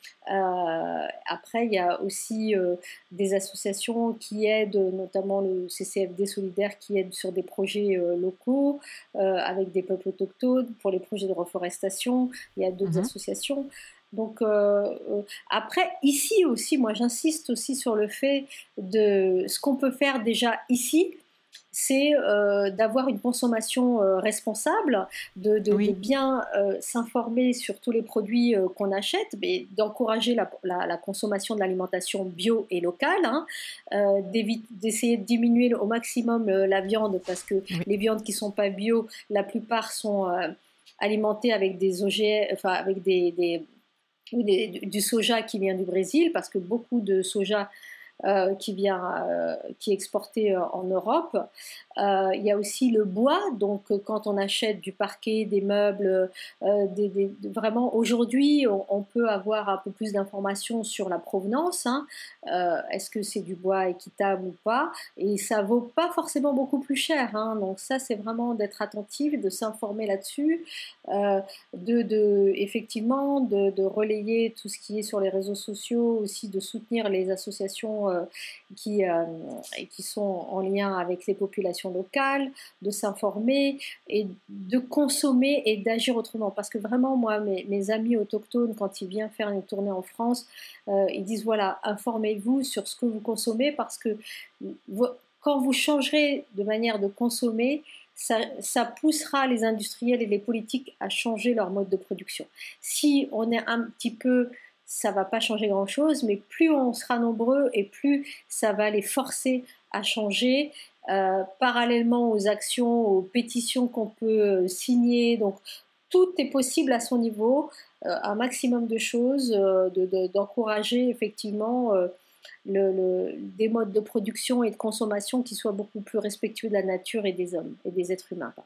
Euh, après, il y a aussi euh, des associations qui aident, notamment le C C F D Solidaire, qui aide sur des projets euh, locaux euh, avec des peuples autochtones pour les projets de reforestation. Il y a d'autres mmh. associations. Donc euh, euh, après, ici aussi, moi j'insiste aussi sur le fait de ce qu'on peut faire déjà ici, c'est euh, d'avoir une consommation euh, responsable, de, de, oui. de bien euh, s'informer sur tous les produits euh, qu'on achète, mais d'encourager la, la, la consommation de l'alimentation bio et locale, hein, euh, d'essayer de diminuer au maximum euh, la viande, parce que oui. les viandes qui ne sont pas bio, la plupart sont euh, alimentées avec des O G, enfin avec des, des, des, du soja qui vient du Brésil, parce que beaucoup de soja euh, qui vient, euh, qui est exporté euh, en Europe. Euh, il y a aussi le bois, donc euh, quand on achète du parquet, des meubles, euh, des, des, vraiment aujourd'hui on, on peut avoir un peu plus d'informations sur la provenance, hein. Euh, est-ce que c'est du bois équitable ou pas, et ça vaut pas forcément beaucoup plus cher, hein. Donc ça c'est vraiment d'être attentif, de s'informer là-dessus, euh, de, de effectivement de, de relayer tout ce qui est sur les réseaux sociaux, aussi de soutenir les associations euh, qui, euh, qui sont en lien avec les populations locales, de s'informer et de consommer et d'agir autrement. Parce que vraiment, moi, mes, mes amis autochtones, quand ils viennent faire une tournée en France, euh, ils disent, voilà, informez-vous sur ce que vous consommez, parce que vous, quand vous changerez de manière de consommer, ça, ça poussera les industriels et les politiques à changer leur mode de production. Si on est un petit peu... ça ne va pas changer grand-chose, mais plus on sera nombreux et plus ça va les forcer à changer, euh, parallèlement aux actions, aux pétitions qu'on peut signer. Donc, tout est possible à son niveau, euh, un maximum de choses, euh, de, de, d'encourager effectivement euh, le, le, des modes de production et de consommation qui soient beaucoup plus respectueux de la nature et des hommes, et des êtres humains.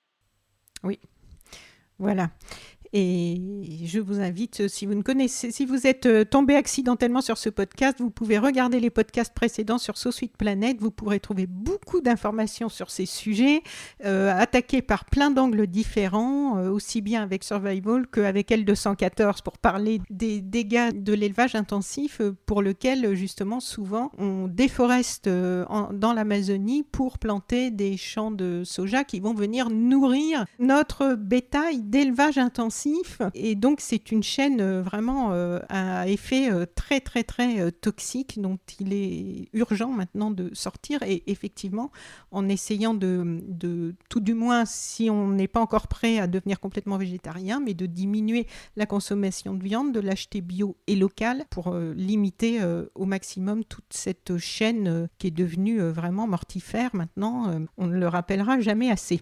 Oui, voilà. Et je vous invite, si vous ne connaissez, si vous êtes tombé accidentellement sur ce podcast, vous pouvez regarder les podcasts précédents sur SoSuite Planète. Vous pourrez trouver beaucoup d'informations sur ces sujets, euh, attaqués par plein d'angles différents, euh, aussi bien avec Survival qu'avec L deux cent quatorze pour parler des dégâts de l'élevage intensif, pour lequel justement souvent on déforeste euh, en, dans l'Amazonie pour planter des champs de soja qui vont venir nourrir notre bétail d'élevage intensif. Et donc c'est une chaîne euh, vraiment euh, à effet euh, très très très euh, toxique, dont il est urgent maintenant de sortir, et effectivement en essayant de, de tout du moins, si on n'est pas encore prêt à devenir complètement végétarien, mais de diminuer la consommation de viande, de l'acheter bio et local pour euh, limiter euh, au maximum toute cette chaîne euh, qui est devenue euh, vraiment mortifère maintenant. Euh, on ne le rappellera jamais assez.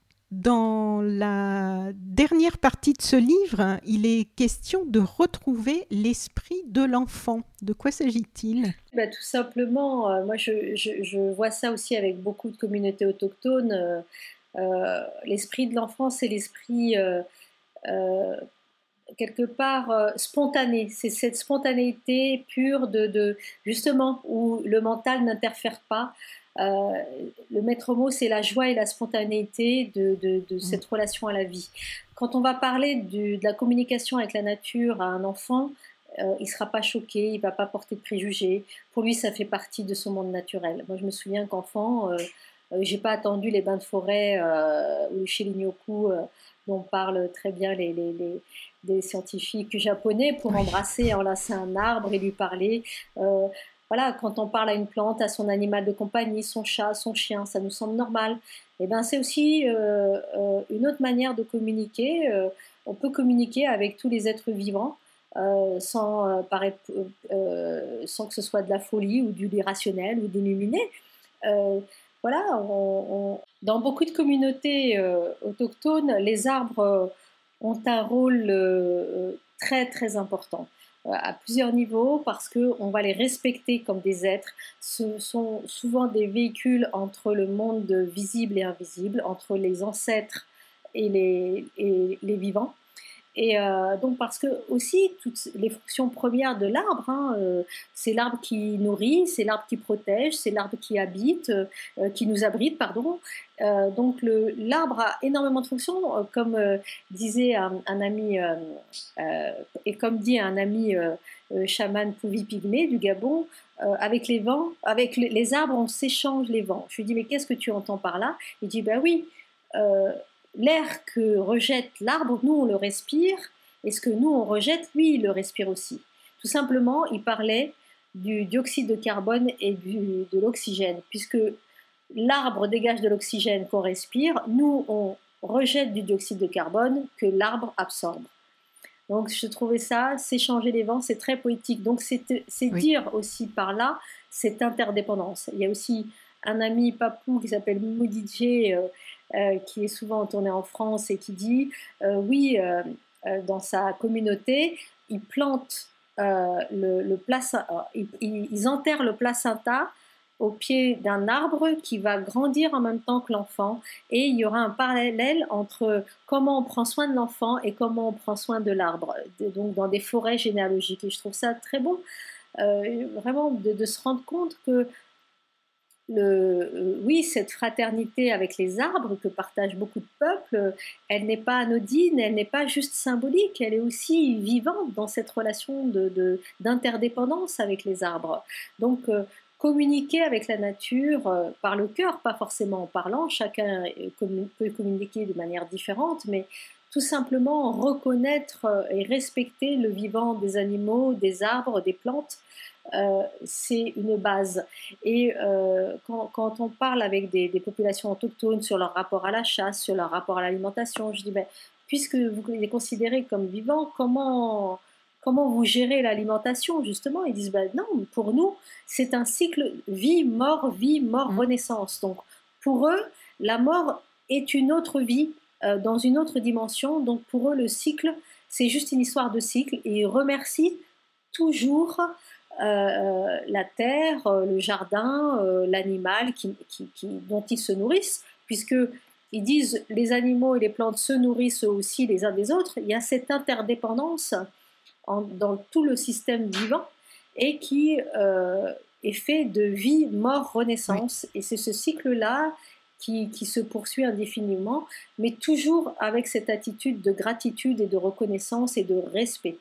Dans la dernière partie de ce livre, il est question de retrouver l'esprit de l'enfant. De quoi s'agit-il ? Bah, tout simplement, euh, moi je, je, je vois ça aussi avec beaucoup de communautés autochtones. Euh, euh, l'esprit de l'enfant, c'est l'esprit euh, euh, quelque part euh, spontané. C'est cette spontanéité pure de, de justement où le mental n'interfère pas. Euh, le maître mot, c'est la joie et la spontanéité de, de, de cette relation à la vie. Quand on va parler du, de la communication avec la nature à un enfant, euh, il ne sera pas choqué, il ne va pas porter de préjugés. Pour lui, ça fait partie de son monde naturel. Moi, je me souviens qu'enfant, euh, euh, je n'ai pas attendu les bains de forêt euh, ou chez l'Inyoku, euh, dont parlent très bien les, les, les, les scientifiques japonais, pour Oui. embrasser, enlacer un arbre et lui parler. Euh, Voilà, quand on parle à une plante, à son animal de compagnie, son chat, son chien, ça nous semble normal. Et ben, c'est aussi euh, euh, une autre manière de communiquer. Euh, on peut communiquer avec tous les êtres vivants euh, sans, euh, paraître, euh, sans que ce soit de la folie ou de l'irrationnel ou d'illuminé. Euh, voilà, on, on... dans beaucoup de communautés euh, autochtones, les arbres euh, ont un rôle euh, très très important à plusieurs niveaux, parce qu'on va les respecter comme des êtres. Ce sont souvent des véhicules entre le monde visible et invisible, entre les ancêtres et les, et les vivants. Et euh, donc parce que aussi toutes les fonctions premières de l'arbre, hein, euh, c'est l'arbre qui nourrit, c'est l'arbre qui protège, c'est l'arbre qui habite, euh, qui nous abrite, pardon. Euh, donc le, l'arbre a énormément de fonctions, euh, comme euh, disait un, un ami euh, euh, et comme dit un ami euh, euh, chaman Pouvi Pygmée du Gabon, euh, avec les vents, avec les, les arbres, on s'échange les vents. Je lui dis mais qu'est-ce que tu entends par là ? Il dit ben oui. Euh, L'air que rejette l'arbre, nous on le respire, et ce que nous on rejette, lui il le respire aussi. Tout simplement, il parlait du dioxyde de carbone et du, de l'oxygène, puisque l'arbre dégage de l'oxygène qu'on respire, nous on rejette du dioxyde de carbone que l'arbre absorbe. Donc je trouvais ça, s'échanger les vents, c'est très poétique. Donc c'est, c'est oui. Dire aussi par là cette interdépendance. Il y a aussi un ami papou qui s'appelle Moudidje, euh, euh, qui est souvent en tournée en France et qui dit euh, oui, euh, euh, dans sa communauté, il plante euh, le, le placenta, ils, ils enterrent le placenta au pied d'un arbre qui va grandir en même temps que l'enfant, et il y aura un parallèle entre comment on prend soin de l'enfant et comment on prend soin de l'arbre, donc dans des forêts généalogiques. Et je trouve ça très bon, euh, vraiment de, de se rendre compte que le, euh, oui, cette fraternité avec les arbres que partagent beaucoup de peuples, elle n'est pas anodine, elle n'est pas juste symbolique, elle est aussi vivante dans cette relation de, de, d'interdépendance avec les arbres. Donc, euh, communiquer avec la nature euh, par le cœur, pas forcément en parlant, chacun commun- peut communiquer de manière différente, mais tout simplement reconnaître et respecter le vivant des animaux, des arbres, des plantes, euh, c'est une base. Et euh, quand, quand on parle avec des, des populations autochtones sur leur rapport à la chasse, sur leur rapport à l'alimentation, je dis, ben, puisque vous les considérez comme vivants, comment, comment vous gérez l'alimentation, justement? Ils disent, ben, non, pour nous, c'est un cycle vie, mort, vie, mort, Mmh. renaissance. Donc, pour eux, la mort est une autre vie, euh, dans une autre dimension. Donc, pour eux, le cycle, c'est juste une histoire de cycle. Et ils remercient toujours euh, la terre, euh, le jardin, euh, l'animal qui, qui, qui, dont ils se nourrissent, puisque ils disent les animaux et les plantes se nourrissent aussi les uns des autres. Il y a cette interdépendance en, dans tout le système vivant et qui euh, est fait de vie, mort, renaissance. Oui. Et c'est ce cycle-là qui, qui se poursuit indéfiniment, mais toujours avec cette attitude de gratitude et de reconnaissance et de respect.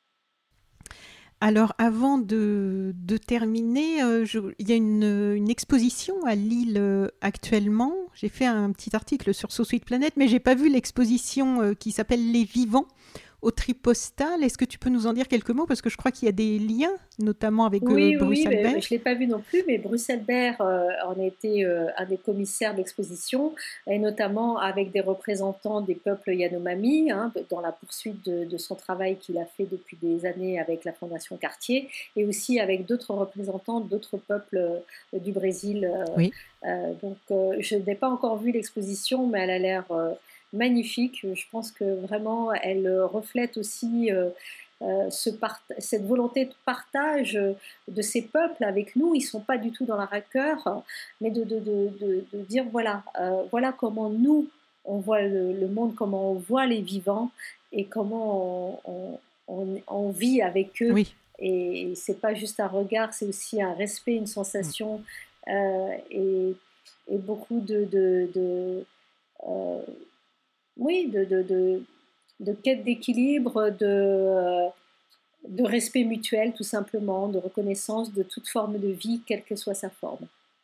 Alors, avant de, de terminer, euh, je, il y a une, une exposition à Lille euh, actuellement. J'ai fait un petit article sur So Sweet Planet, mais je n'ai pas vu l'exposition euh, qui s'appelle Les Vivants au Tripostale. Est-ce que tu peux nous en dire quelques mots? Parce que je crois qu'il y a des liens, notamment avec oui, euh, Bruce oui, Albert. Mais je ne l'ai pas vu non plus, mais Bruce Albert euh, en était euh, un des commissaires d'exposition, et notamment avec des représentants des peuples Yanomami, hein, dans la poursuite de, de son travail qu'il a fait depuis des années avec la Fondation Cartier, et aussi avec d'autres représentants d'autres peuples euh, du Brésil. Euh, oui. euh, donc, euh, je n'ai pas encore vu l'exposition, mais elle a l'air euh, magnifique. Je pense que vraiment, elle reflète aussi euh, euh, ce part- cette volonté de partage de ces peuples avec nous. Ils ne sont pas du tout dans la rancœur, mais de, de, de, de, de dire voilà, euh, voilà comment nous, on voit le, le monde, comment on voit les vivants et comment on, on, on vit avec eux. Oui. Et ce n'est pas juste un regard, c'est aussi un respect, une sensation euh, et, et beaucoup de... de, de euh, oui, de, de, de, de quête d'équilibre, de, de respect mutuel tout simplement, de reconnaissance de toute forme de vie, quelle que soit sa forme.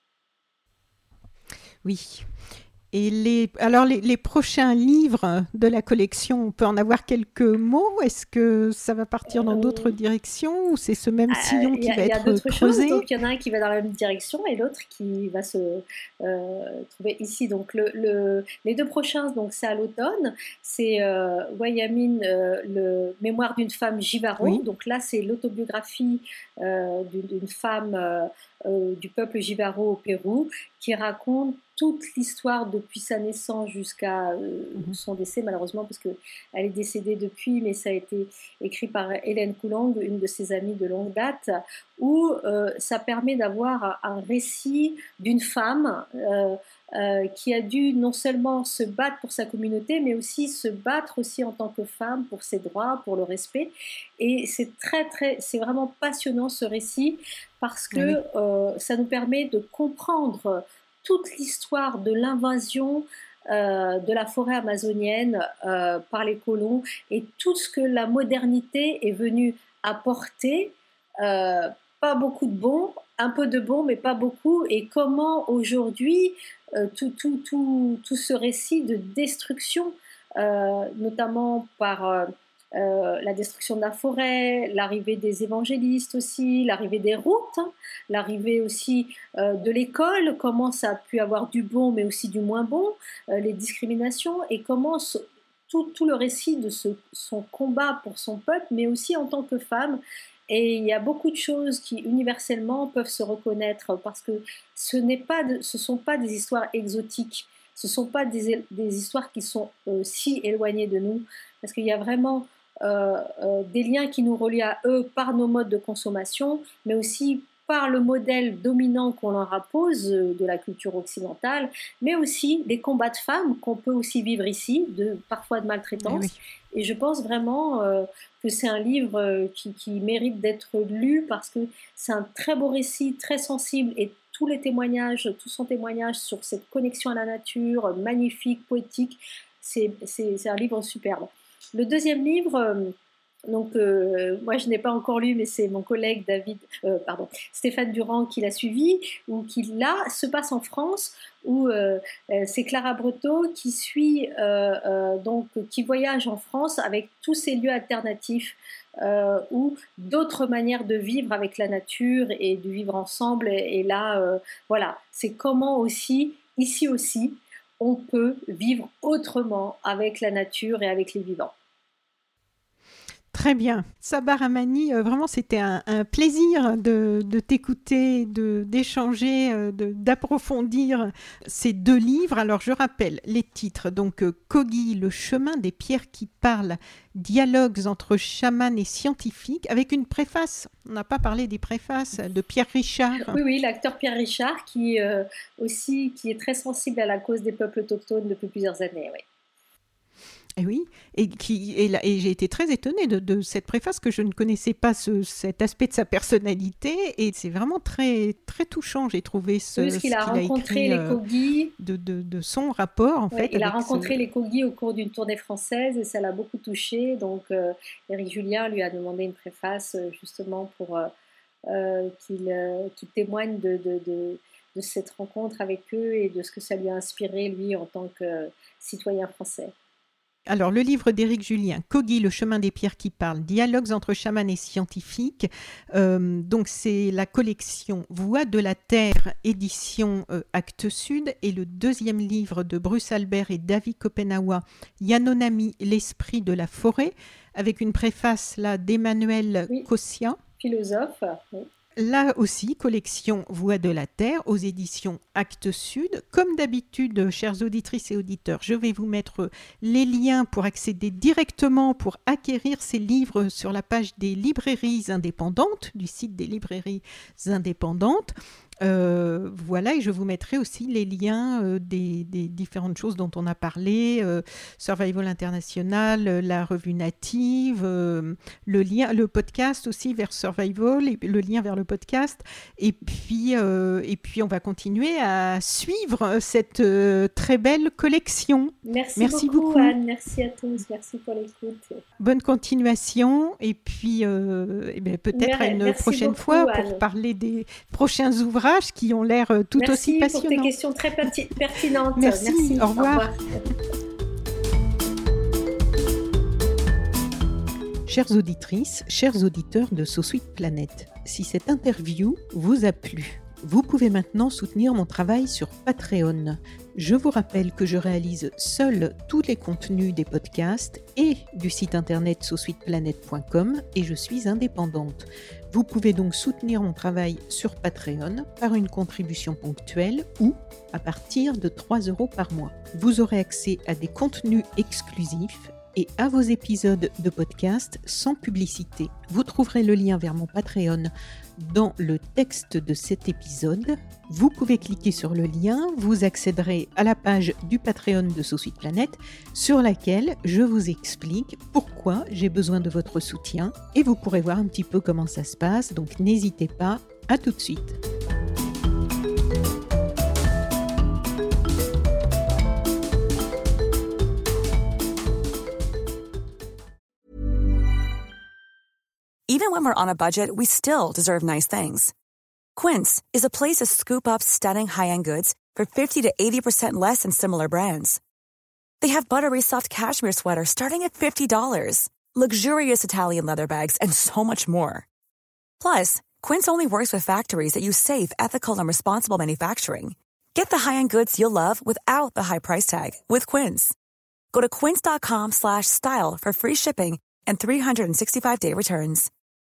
Oui. Et les, alors les, les prochains livres de la collection, on peut en avoir quelques mots? Est-ce que ça va partir dans euh, d'autres directions ou c'est ce même euh, sillon qui a, va être creusé? Il y a d'autres choses, donc il y en a un qui va dans la même direction et l'autre qui va se euh, trouver ici. Donc le, le, les deux prochains, donc c'est à l'automne, c'est euh, Wayamine, euh, le Mémoire d'une femme Jivaro. Oui. Donc là c'est l'autobiographie euh, d'une, d'une femme euh, euh, du peuple Jivaro au Pérou qui raconte toute l'histoire depuis sa naissance jusqu'à euh, mm-hmm. son décès, malheureusement, parce qu'elle est décédée depuis, mais ça a été écrit par Hélène Coulang, une de ses amies de longue date, où euh, ça permet d'avoir un récit d'une femme euh, euh, qui a dû non seulement se battre pour sa communauté, mais aussi se battre aussi en tant que femme pour ses droits, pour le respect. Et c'est très, très, c'est vraiment passionnant ce récit, parce que oui. euh, ça nous permet de comprendre toute l'histoire de l'invasion euh, de la forêt amazonienne euh, par les colons et tout ce que la modernité est venue apporter, euh, pas beaucoup de bon, un peu de bon, mais pas beaucoup, et comment aujourd'hui euh, tout, tout, tout, tout ce récit de destruction, euh, notamment par... Euh, Euh, la destruction de la forêt, l'arrivée des évangélistes aussi, l'arrivée des routes, hein, l'arrivée aussi euh, de l'école, comment ça a pu avoir du bon mais aussi du moins bon, euh, les discriminations et comment ce, tout, tout le récit de ce, son combat pour son peuple, mais aussi en tant que femme. Et il y a beaucoup de choses qui universellement peuvent se reconnaître parce que ce n'est pas de, ce sont pas des histoires exotiques, ce ne sont pas des, des histoires qui sont euh, si éloignées de nous, parce qu'il y a vraiment euh, euh, des liens qui nous relient à eux par nos modes de consommation, mais aussi par le modèle dominant qu'on leur impose de la culture occidentale, mais aussi des combats de femmes qu'on peut aussi vivre ici, de, parfois de maltraitance. Oui. Et je pense vraiment euh, que c'est un livre euh, qui, qui mérite d'être lu parce que c'est un très beau récit, très sensible, et tous les témoignages, tout son témoignage sur cette connexion à la nature, magnifique, poétique, c'est, c'est, c'est un livre superbe. Le deuxième livre... Euh, Donc, euh, moi, je n'ai pas encore lu, mais c'est mon collègue David, euh, pardon, Stéphane Durand qui l'a suivi, ou qui, là, se passe en France, où euh, c'est Clara Breteau qui suit, euh, euh, donc, qui voyage en France avec tous ces lieux alternatifs, euh, ou d'autres manières de vivre avec la nature et de vivre ensemble. Et, et là, euh, voilà, c'est comment aussi, ici aussi, on peut vivre autrement avec la nature et avec les vivants. Très bien. Sabah Rahmani, euh, vraiment, c'était un, un plaisir de, de t'écouter, de, d'échanger, euh, de, d'approfondir ces deux livres. Alors, je rappelle les titres. Donc, euh, Kogi, le chemin des pierres qui parlent, dialogues entre chamans et scientifiques, avec une préface. On n'a pas parlé des préfaces de Pierre Richard. Oui, oui, l'acteur Pierre Richard, qui, euh, aussi, qui est très sensible à la cause des peuples autochtones depuis plusieurs années, oui. Et oui, et, qui, et, là, et j'ai été très étonnée de, de cette préface, que je ne connaissais pas ce, cet aspect de sa personnalité, et c'est vraiment très, très touchant, j'ai trouvé ce, oui, parce qu'il ce a qu'il rencontré a écrit, les Kogi. De, de, de son rapport, en oui, fait. Il a rencontré ce... les Kogi au cours d'une tournée française, et ça l'a beaucoup touché, donc euh, Éric Julien lui a demandé une préface, justement, pour euh, euh, qu'il, euh, qu'il témoigne de, de, de, de cette rencontre avec eux, et de ce que ça lui a inspiré, lui, en tant que citoyen français. Alors, le livre d'Éric Julien, Kogi, le chemin des pierres qui parlent, dialogues entre chamans et scientifiques. Euh, donc, c'est la collection Voix de la Terre, édition euh, Actes Sud, et le deuxième livre de Bruce Albert et David Kopenawa, Yanomami, l'esprit de la forêt, avec une préface là d'Emmanuel oui. Kossia. Philosophe, oui. Là aussi, collection Voix de la Terre aux éditions Actes Sud. Comme d'habitude, chères auditrices et auditeurs, je vais vous mettre les liens pour accéder directement, pour acquérir ces livres sur la page des librairies indépendantes, du site des librairies indépendantes. Euh, voilà, et je vous mettrai aussi les liens euh, des, des différentes choses dont on a parlé, euh, Survival International, euh, la revue native, euh, le lien, le podcast aussi vers Survival, et le lien vers le podcast, et puis, euh, et puis on va continuer à suivre cette euh, très belle collection. Merci, merci beaucoup, beaucoup Anne, merci à tous, merci pour l'écoute. Bonne continuation, et puis euh, et bien, peut-être à une merci prochaine beaucoup, fois Anne. pour parler des prochains ouvrages qui ont l'air tout Merci aussi passionnants. Merci pour tes questions très perti- pertinentes. Merci, Merci. Au revoir. Au revoir. Chères auditrices, chers auditeurs de So Sweet Planet, si cette interview vous a plu, vous pouvez maintenant soutenir mon travail sur Patreon. Je vous rappelle que je réalise seule tous les contenus des podcasts et du site internet so sweet planet point com, et je suis indépendante. Vous pouvez donc soutenir mon travail sur Patreon par une contribution ponctuelle ou à partir de trois euros par mois. Vous aurez accès à des contenus exclusifs et à vos épisodes de podcast sans publicité. Vous trouverez le lien vers mon Patreon dans le texte de cet épisode. Vous pouvez cliquer sur le lien, vous accéderez à la page du Patreon de So Sweet Planet, sur laquelle je vous explique pourquoi j'ai besoin de votre soutien, et vous pourrez voir un petit peu comment ça se passe, donc n'hésitez pas, à tout de suite. Even when we're on a budget, we still deserve nice things. Quince is a place to scoop up stunning high-end goods for fifty to eighty percent less than similar brands. They have buttery soft cashmere sweaters starting at fifty dollars, luxurious Italian leather bags, and so much more. Plus, Quince only works with factories that use safe, ethical, and responsible manufacturing. Get the high-end goods you'll love without the high price tag with Quince. Go to quince dot com slash style for free shipping and three sixty-five day returns.